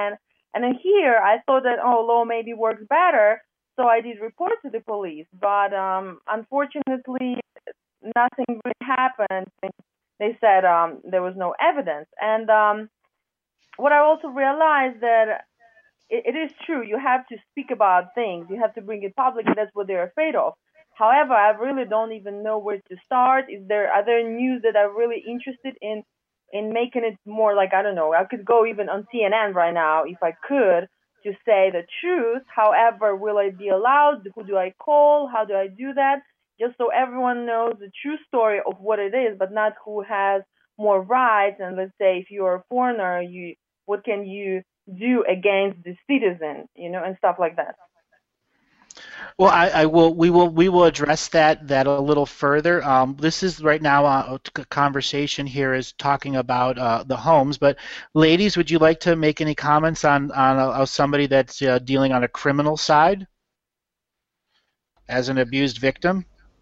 And then here, I thought that, oh, law maybe works better, so I did report to the police. But um, unfortunately, nothing really happened. They said um, there was no evidence. And um, what I also realized that it, it is true. You have to speak about things. You have to bring it public, and that's what they're afraid of. However, I really don't even know where to start. Is there are there news that are really interested in in making it more like, I don't know, I could go even on C N N right now if I could to say the truth. However, will I be allowed? Who do I call? How do I do that? Just so everyone knows the true story of what it is, but not who has more rights. And let's say if you're a foreigner, you what can you do against the citizen, you know, and stuff like that. Well, I, I will. We will. We will address that that a little further. Um, this is right now uh, a conversation here is talking about uh, the homes. But ladies, would you like to make any comments on on uh, somebody that's uh, dealing on a criminal side as an abused victim?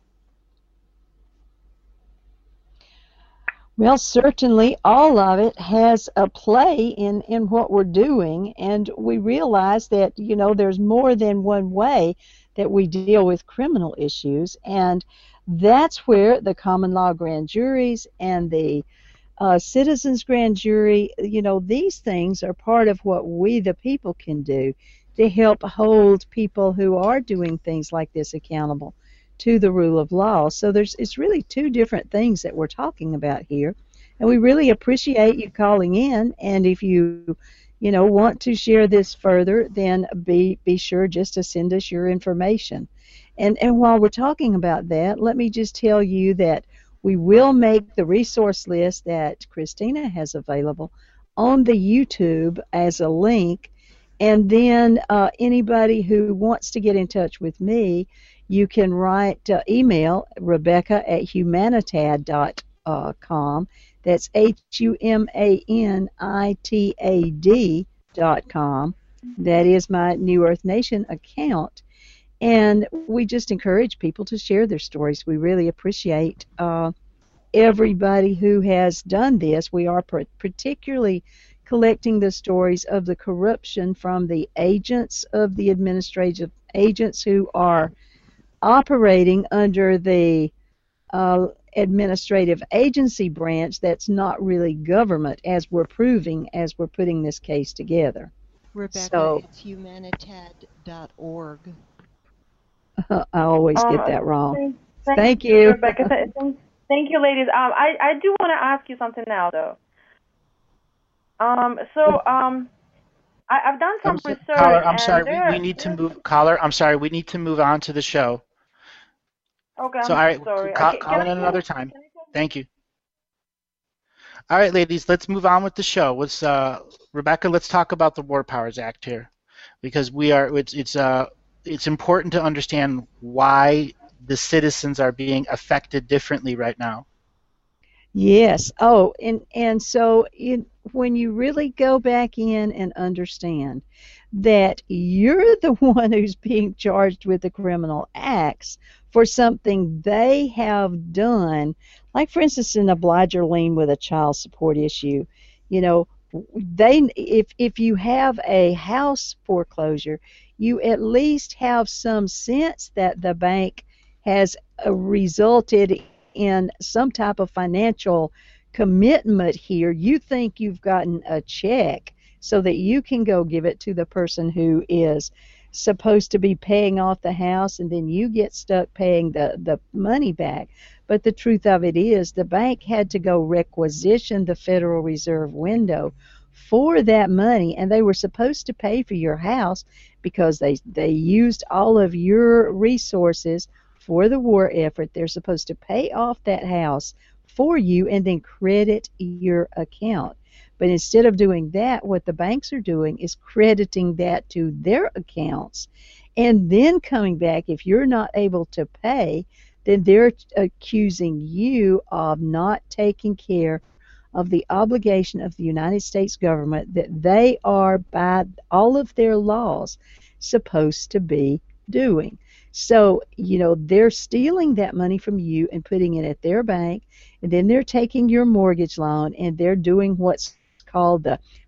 Well, certainly all of it has a play in, in what we're doing, and we realize that, you know, there's more than one way that we deal with criminal issues, and that's where the common law grand juries and the uh, citizens grand jury, you know, these things are part of what we the people can do to help hold people who are doing things like this accountable to the rule of law. So there's it's really two different things that we're talking about here, and we really appreciate you calling in. And if you you know want to share this further, then be be sure just to send us your information. And and while we're talking about that, let me just tell you that we will make the resource list that Christina has available on the YouTube as a link, and then uh, anybody who wants to get in touch with me, you can write uh, email Rebecca at humanitad dot com. That's H U M A N I T A D dot com. That is my New Earth Nation account. And we just encourage people to share their stories. We really appreciate uh, everybody who has done this. We are particularly collecting the stories of the corruption from the agents of the administrative agents who are operating under the uh, administrative agency branch that's not really government, as we're proving as we're putting this case together. Rebecca, so, it's humanitad dot org. Uh, I always um, get that wrong. Thank, thank, thank you. Rebecca. Thank, thank you, ladies. Um, I, I do want to ask you something now, though. Um, so, um, I, I've done some I'm, research. caller, I'm and sorry, there, we, we need to move. Caller, I'm sorry, we need to move on to the show. Okay, So, I'm all right, sorry. call, Okay, call in another time. Thank you. All right, ladies, let's move on with the show. Let's, uh, Rebecca, let's talk about the War Powers Act here, because we are. It's it's uh it's important to understand why the citizens are being affected differently right now. Yes. Oh, and and so in, when you really go back in and understand that you're the one who's being charged with the criminal acts for something they have done, like for instance an obliger lien with a child support issue, you know, they if if you have a house foreclosure, you at least have some sense that the bank has uh, resulted in some type of financial commitment here. You think you've gotten a check so that you can go give it to the person who is supposed to be paying off the house, and then you get stuck paying the, the money back. But the truth of it is the bank had to go requisition the Federal Reserve window for that money, and they were supposed to pay for your house because they, they used all of your resources for the war effort. They're supposed to pay off that house for you and then credit your account. But instead of doing that, what the banks are doing is crediting that to their accounts and then coming back. If you're not able to pay, then they're accusing you of not taking care of the obligation of the United States government that they are, by all of their laws, supposed to be doing. So, you know, they're stealing that money from you and putting it at their bank, and then they're taking your mortgage loan and they're doing what's called the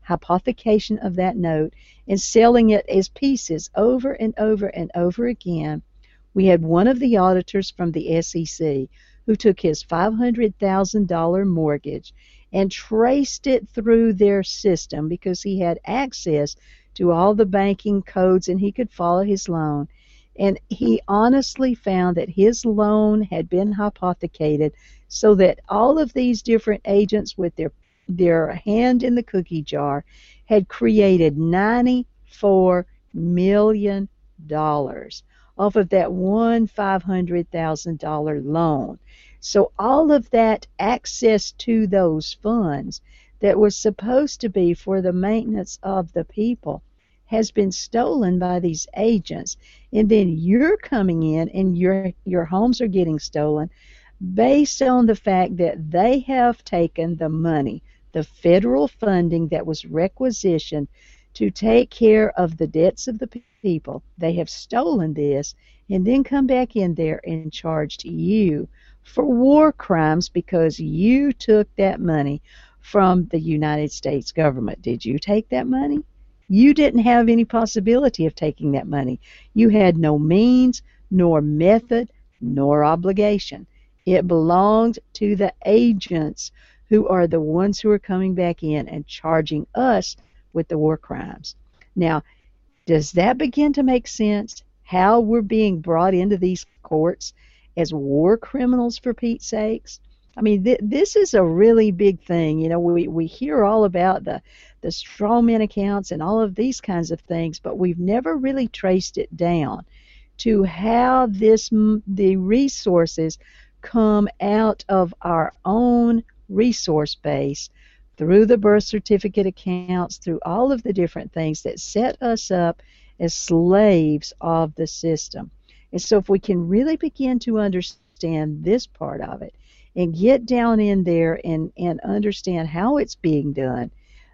hypothecation of that note and selling it as pieces over and over and over again. We had one of the auditors from the S E C who took his five hundred thousand dollars mortgage and traced it through their system because he had access to all the banking codes and he could follow his loan. And he honestly found that his loan had been hypothecated so that all of these different agents with their their hand in the cookie jar had created ninety-four million dollars off of that one five hundred thousand dollars loan. So all of that access to those funds that was supposed to be for the maintenance of the people has been stolen by these agents. And then you're coming in and your your homes are getting stolen based on the fact that they have taken the money, the federal funding that was requisitioned to take care of the debts of the people. They have stolen this and then come back in there and charged you for war crimes because you took that money from the United States government. Did you take that money? You didn't have any possibility of taking that money. You had no means, nor method, nor obligation. It belonged to the agents who are the ones who are coming back in and charging us with the war crimes. Now, does that begin to make sense? How we're being brought into these courts as war criminals, for Pete's sakes? I mean, th- this is a really big thing. You know, we, we hear all about the, the strawman accounts and all of these kinds of things, but we've never really traced it down to how this the resources come out of our own resource base through the birth certificate accounts, through all of the different things that set us up as slaves of the system. And so if we can really begin to understand this part of it and get down in there and, and understand how it's being done,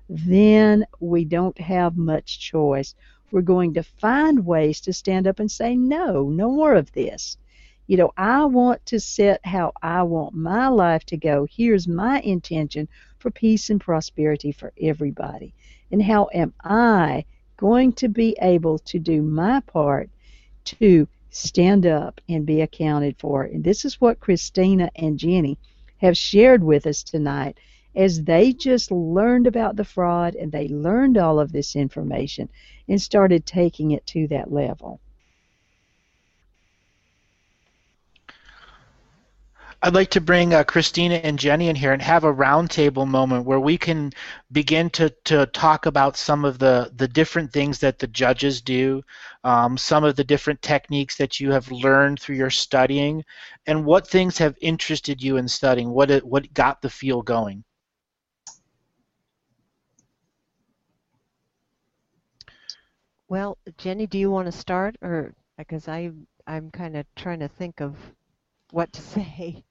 then we don't have much choice. We're going to find ways to stand up and say, no, no more of this. You know, I want to set how I want my life to go. Here's my intention for peace and prosperity for everybody. And how am I going to be able to do my part to stand up and be accounted for? And this is what Christina and Jenny have shared with us tonight as they just learned about the fraud and they learned all of this information and started taking it to that level. I'd like to bring uh, Christina and Jenny in here and have a roundtable moment where we can begin to, to talk about some of the, the different things that the judges do, um, some of the different techniques that you have learned through your studying, and what things have interested you in studying, what it, what got the field going. Well, Jenny, do you want to start, or because I I'm kind of trying to think of what to say.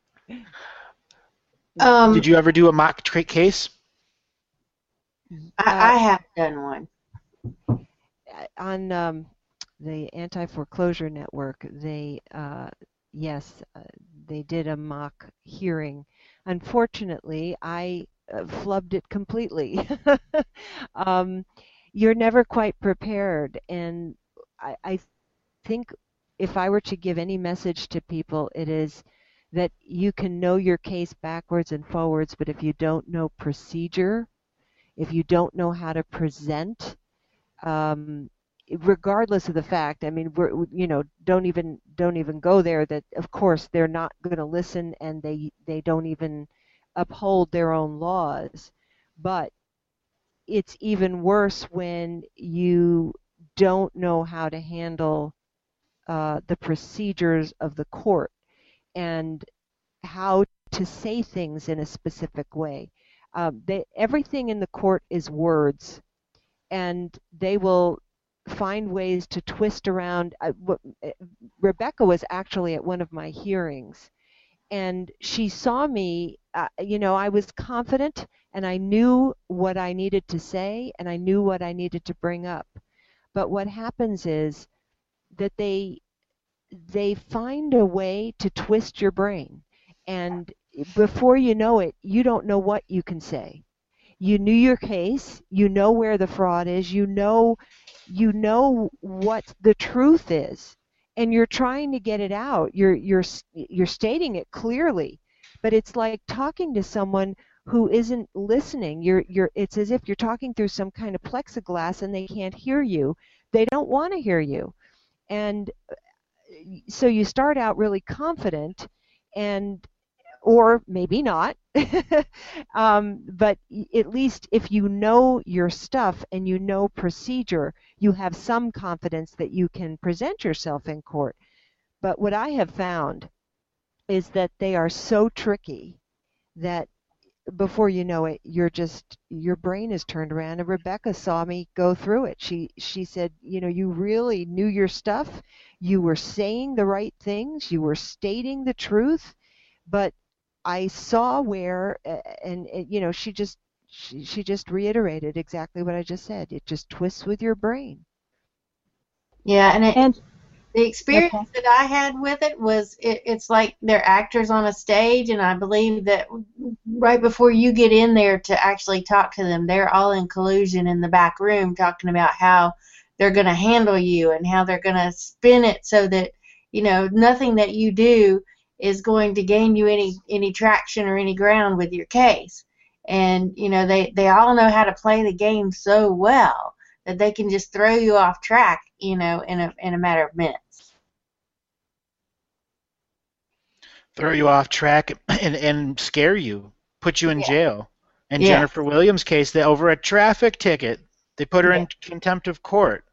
Um, Did you ever do a mock tra- case? I, I have done one. On um, the Anti-Foreclosure Network, they, uh, yes, uh, they did a mock hearing. Unfortunately, I uh, flubbed it completely. um, you're never quite prepared, and I, I think if I were to give any message to people, it is that you can know your case backwards and forwards, but if you don't know procedure, if you don't know how to present, um, regardless of the fact, I mean, we're, you know, don't even don't even go there. That of course they're not going to listen, and they they don't even uphold their own laws. But it's even worse when you don't know how to handle uh, the procedures of the court and how to say things in a specific way. Um, they, everything in the court is words, and they will find ways to twist around. Uh, what, uh, Rebecca was actually at one of my hearings, and she saw me, uh, you know, I was confident, and I knew what I needed to say, and I knew what I needed to bring up. But what happens is that they they find a way to twist your brain, and before you know it, you don't know what you can say. You knew your case. You know where the fraud is. You know, you know what the truth is, and you're trying to get it out. You're you're you're stating it clearly, but it's like talking to someone who isn't listening. You're you're it's as if you're talking through some kind of plexiglass and they can't hear you. They don't want to hear you. And so you start out really confident, and or maybe not. um, but at least if you know your stuff and you know procedure, you have some confidence that you can present yourself in court. But what I have found is that they are so tricky that before you know it, you're just your brain is turned around. And Rebecca saw me go through it. She she said, you know, you really knew your stuff. You were saying the right things. You were stating the truth. But I saw where, and, and you know, she just she, she just reiterated exactly what I just said. It just twists with your brain. Yeah, and it, And the experience okay. that I had with it was it, it's like they're actors on a stage, and I believe that right before you get in there to actually talk to them, they're all in collusion in the back room talking about how they're going to handle you and how they're going to spin it so that, you know, nothing that you do is going to gain you any any traction or any ground with your case. And, you know, they, they all know how to play the game so well that they can just throw you off track, you know, in a in a matter of minutes. Throw you off track and, and scare you, put you in Yeah. jail. In Yeah. Jennifer Williams' case, they, over a traffic ticket, they put her Yeah. in contempt of court.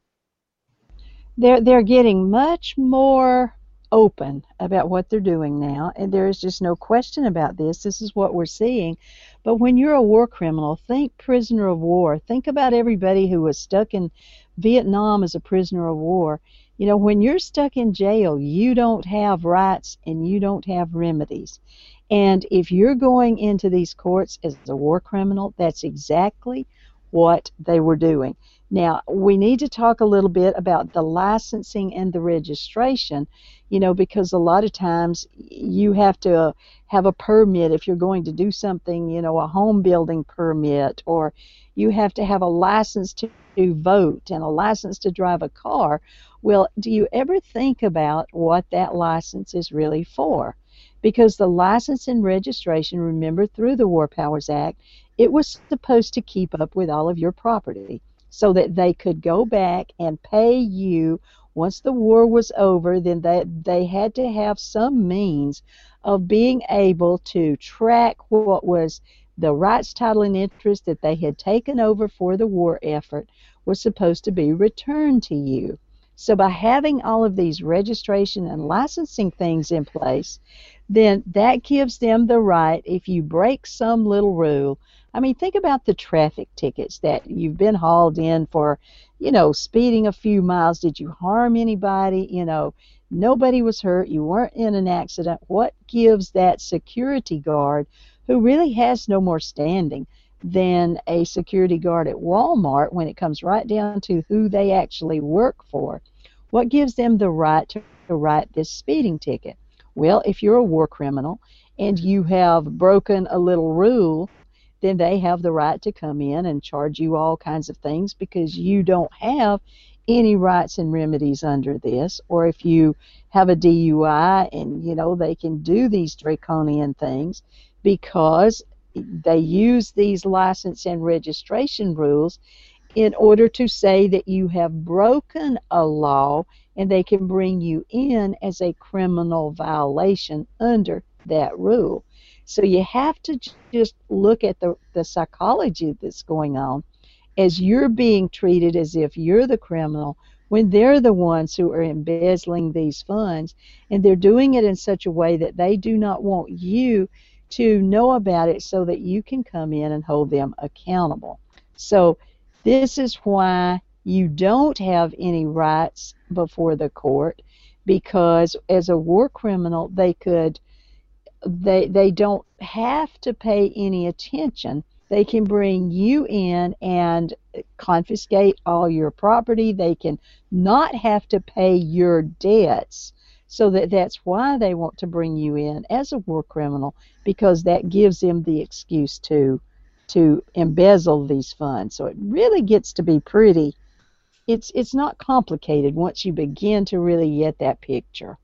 They're they're getting much more open about what they're doing now, and there is just no question about this. This is what we're seeing. But when you're a war criminal, think prisoner of war. Think about everybody who was stuck in Vietnam as a prisoner of war. You know, when you're stuck in jail, you don't have rights and you don't have remedies. And if you're going into these courts as a war criminal, that's exactly what they were doing. Now, we need to talk a little bit about the licensing and the registration, you know, because a lot of times you have to have a permit if you're going to do something, you know, a home building permit, or you have to have a license to vote and a license to drive a car. Well, do you ever think about what that license is really for? Because the license and registration, remember, through the War Powers Act, it was supposed to keep up with all of your property, so that they could go back and pay you once the war was over. Then they, they had to have some means of being able to track what was the rights, title, and interest that they had taken over for the war effort was supposed to be returned to you. So by having all of these registration and licensing things in place, then that gives them the right, if you break some little rule. I mean, think about the traffic tickets that you've been hauled in for, you know, speeding a few miles. Did you harm anybody? You know, nobody was hurt. You weren't in an accident. What gives that security guard, who really has no more standing than a security guard at Walmart when it comes right down to who they actually work for, what gives them the right to write this speeding ticket? Well, if you're a war criminal and you have broken a little rule, then they have the right to come in and charge you all kinds of things because you don't have any rights and remedies under this. Or if you have a D U I, and, you know, they can do these draconian things because they use these license and registration rules in order to say that you have broken a law, and they can bring you in as a criminal violation under that rule. So you have to just look at the, the psychology that's going on as you're being treated as if you're the criminal when they're the ones who are embezzling these funds, and they're doing it in such a way that they do not want you to know about it so that you can come in and hold them accountable. So this is why you don't have any rights before the court, because as a war criminal, they could they they don't have to pay any attention. They can bring you in and confiscate all your property. They can not have to pay your debts. So that that's why they want to bring you in as a war criminal, because that gives them the excuse to to embezzle these funds. So it really gets to be pretty. It's it's not complicated once you begin to really get that picture.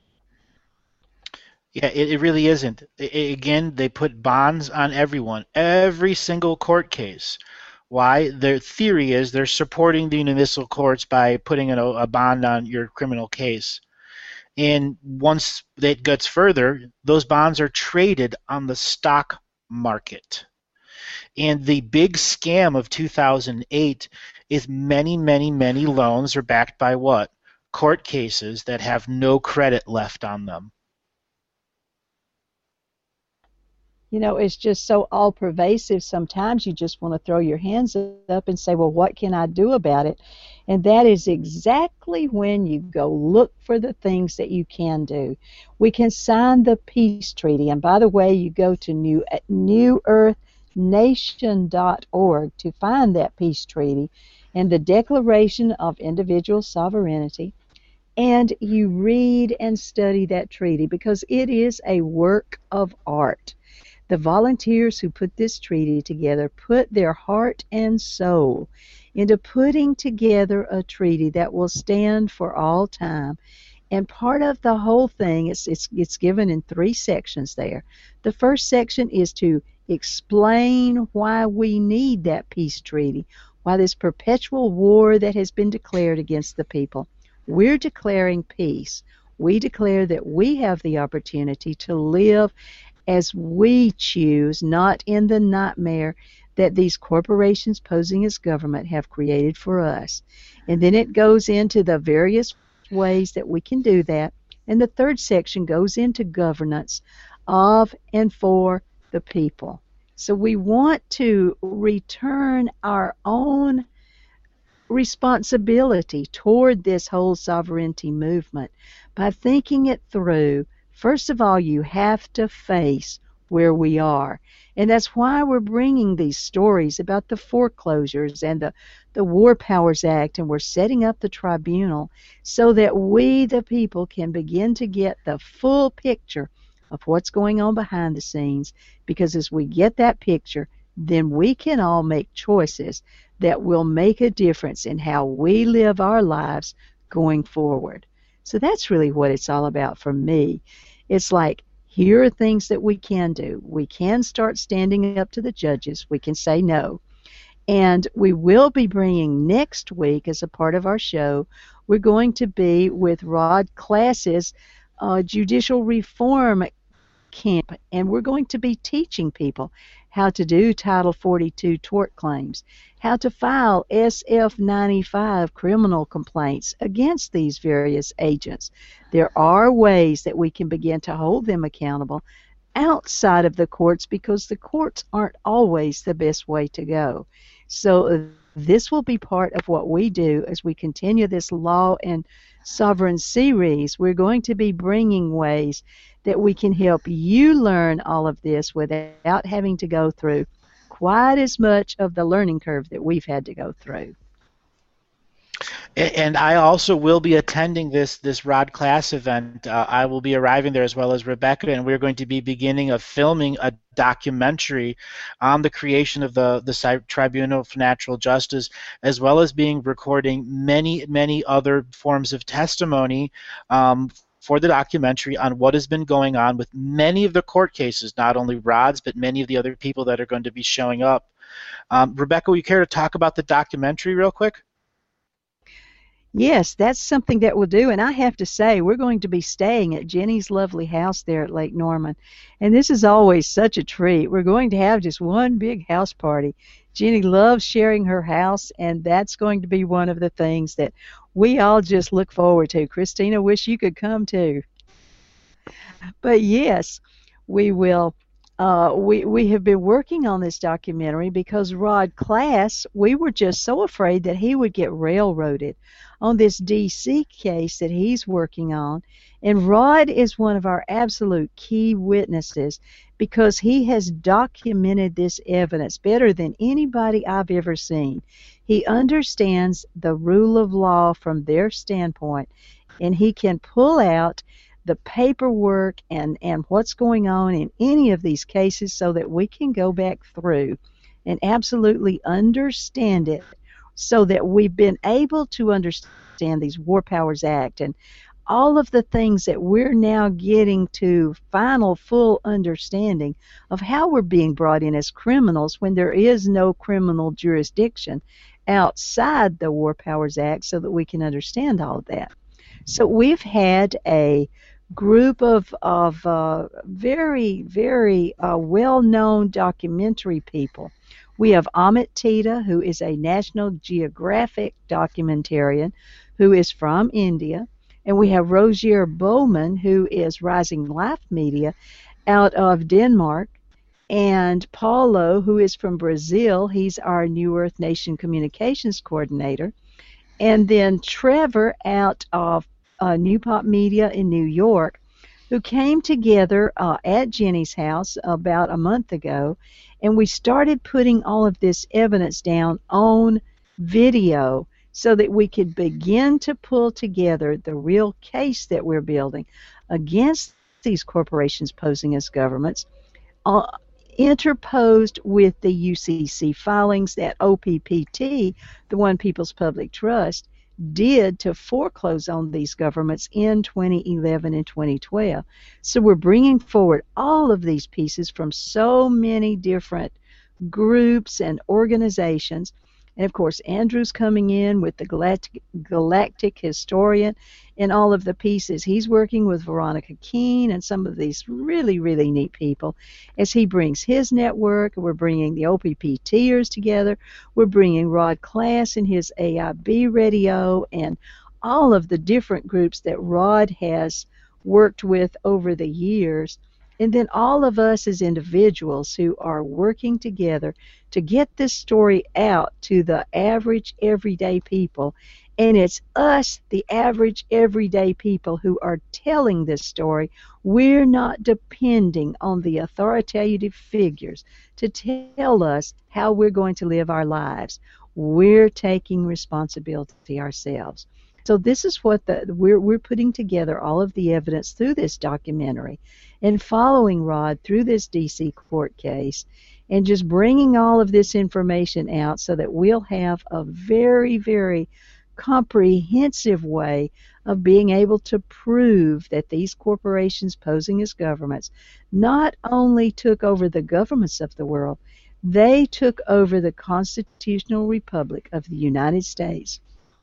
Yeah, it, it really isn't. I- I- again, they put bonds on everyone, every single court case. Why? Their theory is they're supporting the municipal courts by putting a, a bond on your criminal case. And once it gets further, those bonds are traded on the stock market. And the big scam of two thousand eight is many, many, many loans are backed by what? Court cases that have no credit left on them. You know, it's just so all pervasive. Sometimes you just want to throw your hands up and say, well, what can I do about it? And that is exactly when you go look for the things that you can do. We can sign the peace treaty. And by the way, you go to new, new earth nation dot org to find that peace treaty and the Declaration of Individual Sovereignty. And you read and study that treaty because it is a work of art. The volunteers who put this treaty together put their heart and soul into putting together a treaty that will stand for all time. And part of the whole thing, is it's, it's given in three sections there. The first section is to explain why we need that peace treaty, why this perpetual war that has been declared against the people. We're declaring peace. We declare that we have the opportunity to live as we choose, not in the nightmare that these corporations posing as government have created for us. And then it goes into the various ways that we can do that. And the third section goes into governance of and for the people. So we want to return our own responsibility toward this whole sovereignty movement by thinking it through. First of all, you have to face where we are. And that's why we're bringing these stories about the foreclosures and the, the War Powers Act, and we're setting up the tribunal so that we, the people, can begin to get the full picture of what's going on behind the scenes. Because as we get that picture, then we can all make choices that will make a difference in how we live our lives going forward. So that's really what it's all about for me. It's like, here are things that we can do. We can start standing up to the judges. We can say no. And we will be bringing next week, as a part of our show, we're going to be with Rod Class's uh, judicial reform camp, and we're going to be teaching people how to do Title forty-two tort claims, how to file S F ninety-five criminal complaints against these various agents. There are ways that we can begin to hold them accountable outside of the courts, because the courts aren't always the best way to go. So this will be part of what we do as we continue this Law and Sovereign series. We're going to be bringing ways that we can help you learn all of this without having to go through quite as much of the learning curve that we've had to go through. And I also will be attending this this Rod Class event. Uh, I will be arriving there as well as Rebecca, and we're going to be beginning of filming a documentary on the creation of the the Tribunal for Natural Justice, as well as being recording many many other forms of testimony um, for the documentary on what has been going on with many of the court cases, not only Rod's, but many of the other people that are going to be showing up. Um, Rebecca, would you care to talk about the documentary real quick? Yes, that's something that we'll do. And I have to say, we're going to be staying at Jenny's lovely house there at Lake Norman. And this is always such a treat. We're going to have just one big house party. Jenny loves sharing her house, and that's going to be one of the things that we all just look forward to. Christina, wish you could come too. But yes, we will. Uh, we, we have been working on this documentary because Rod Class, we were just so afraid that he would get railroaded on this D C case that he's working on. And Rod is one of our absolute key witnesses because he has documented this evidence better than anybody I've ever seen. He understands the rule of law from their standpoint, and he can pull out the paperwork and, and what's going on in any of these cases so that we can go back through and absolutely understand it, so that we've been able to understand these War Powers Act and all of the things that we're now getting to final full understanding of how we're being brought in as criminals when there is no criminal jurisdiction outside the War Powers Act, so that we can understand all of that. So we've had a group of, of uh, very, very uh, well-known documentary people. We have Amit Tita, who is a National Geographic documentarian who is from India. And we have Rogier Bowman, who is Rising Life Media out of Denmark. And Paulo, who is from Brazil. He's our New Earth Nation Communications Coordinator. And then Trevor out of uh, New Pop Media in New York, who came together uh, at Jenny's house about a month ago. And we started putting all of this evidence down on video, so that we could begin to pull together the real case that we're building against these corporations posing as governments, uh, interposed with the U C C filings that O P P T, the One People's Public Trust, did to foreclose on these governments in twenty eleven and twenty twelve. So we're bringing forward all of these pieces from so many different groups and organizations. And of course, Andrew's coming in with the Galactic, Galactic Historian and all of the pieces. He's working with Veronica Keene and some of these really, really neat people as he brings his network. We're bringing the O P P Ters together. We're bringing Rod Class and his A I B radio and all of the different groups that Rod has worked with over the years. And then all of us as individuals who are working together to get this story out to the average everyday people. And it's us, the average everyday people, who are telling this story. We're not depending on the authoritative figures to tell us how we're going to live our lives. We're taking responsibility ourselves. So this is what the, we're, we're putting together all of the evidence through this documentary and following Rod through this D C court case and just bringing all of this information out so that we'll have a very, very comprehensive way of being able to prove that these corporations posing as governments not only took over the governments of the world, they took over the constitutional republic of the United States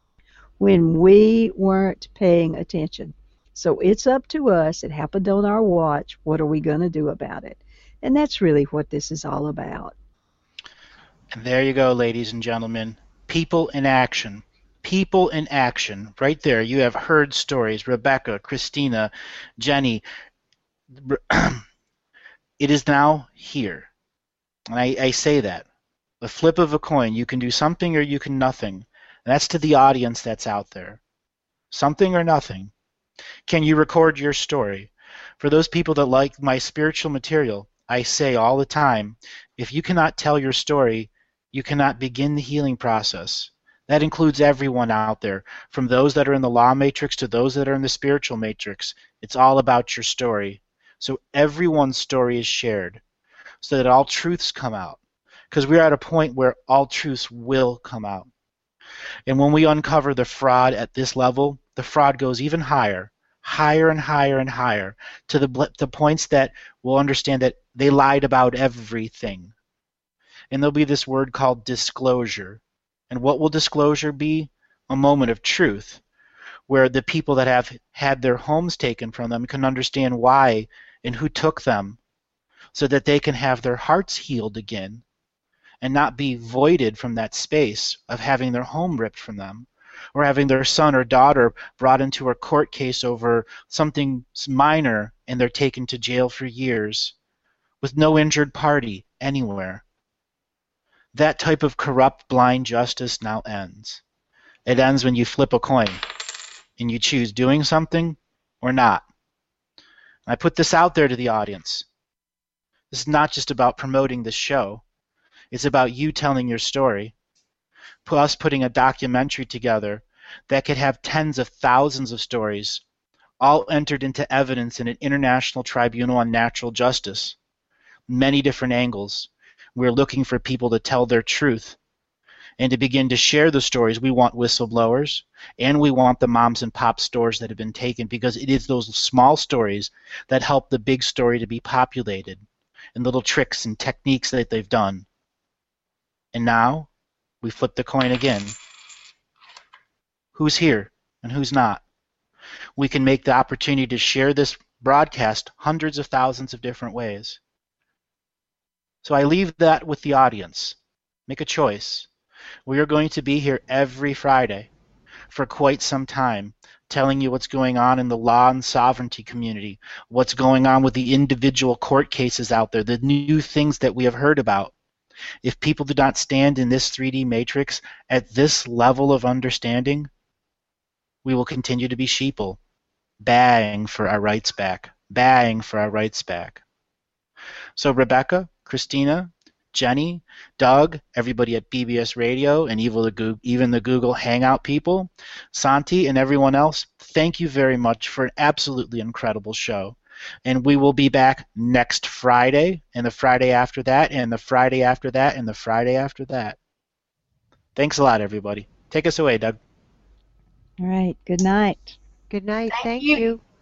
when we weren't paying attention. So it's up to us. It happened on our watch. What are we going to do about it? And that's really what this is all about. And there you go, ladies and gentlemen. People in action. People in action. Right there, you have heard stories. Rebecca, Christina, Jenny. It is now here. And I, I say that. The flip of a coin. You can do something or you can nothing. And that's to the audience that's out there. Something or nothing. Can you record your story? For those people that like my spiritual material, I say all the time, if you cannot tell your story, you cannot begin the healing process. That includes everyone out there, from those that are in the law matrix to those that are in the spiritual matrix. It's all about your story. So everyone's story is shared so that all truths come out. Because we're at a point where all truths will come out. And when we uncover the fraud at this level, the fraud goes even higher, higher and higher and higher, to the, the points that we'll understand that they lied about everything. And there'll be this word called disclosure. And what will disclosure be? A moment of truth, where the people that have had their homes taken from them can understand why and who took them, so that they can have their hearts healed again and not be voided from that space of having their home ripped from them, or having their son or daughter brought into a court case over something minor and they're taken to jail for years with no injured party anywhere. That type of corrupt, blind justice now ends. It ends when you flip a coin and you choose doing something or not. And I put this out there to the audience. This is not just about promoting this show. It's about you telling your story, plus putting a documentary together that could have tens of thousands of stories, all entered into evidence in an international tribunal on natural justice, many different angles, We're looking for people to tell their truth and to begin to share the stories. We want whistleblowers, and we want the moms and pop stores that have been taken, because it is those small stories that help the big story to be populated, and little tricks and techniques that they've done. And now we flip the coin again. Who's here and who's not? We can make the opportunity to share this broadcast hundreds of thousands of different ways. So I leave that with the audience. Make a choice. We are going to be here every Friday for quite some time, telling you what's going on in the law and sovereignty community, what's going on with the individual court cases out there, the new things that we have heard about. If people do not stand in this three D matrix at this level of understanding, we will continue to be sheeple, baying for our rights back, baying for our rights back. So Rebecca, Christina, Jenny, Doug, everybody at B B S Radio, and even the Google Hangout people, Santi, and everyone else, thank you very much for an absolutely incredible show. And we will be back next Friday, and the Friday after that, and the Friday after that, and the Friday after that. Thanks a lot, everybody. Take us away, Doug. All right. Good night. Good night. Thank Thank you. you.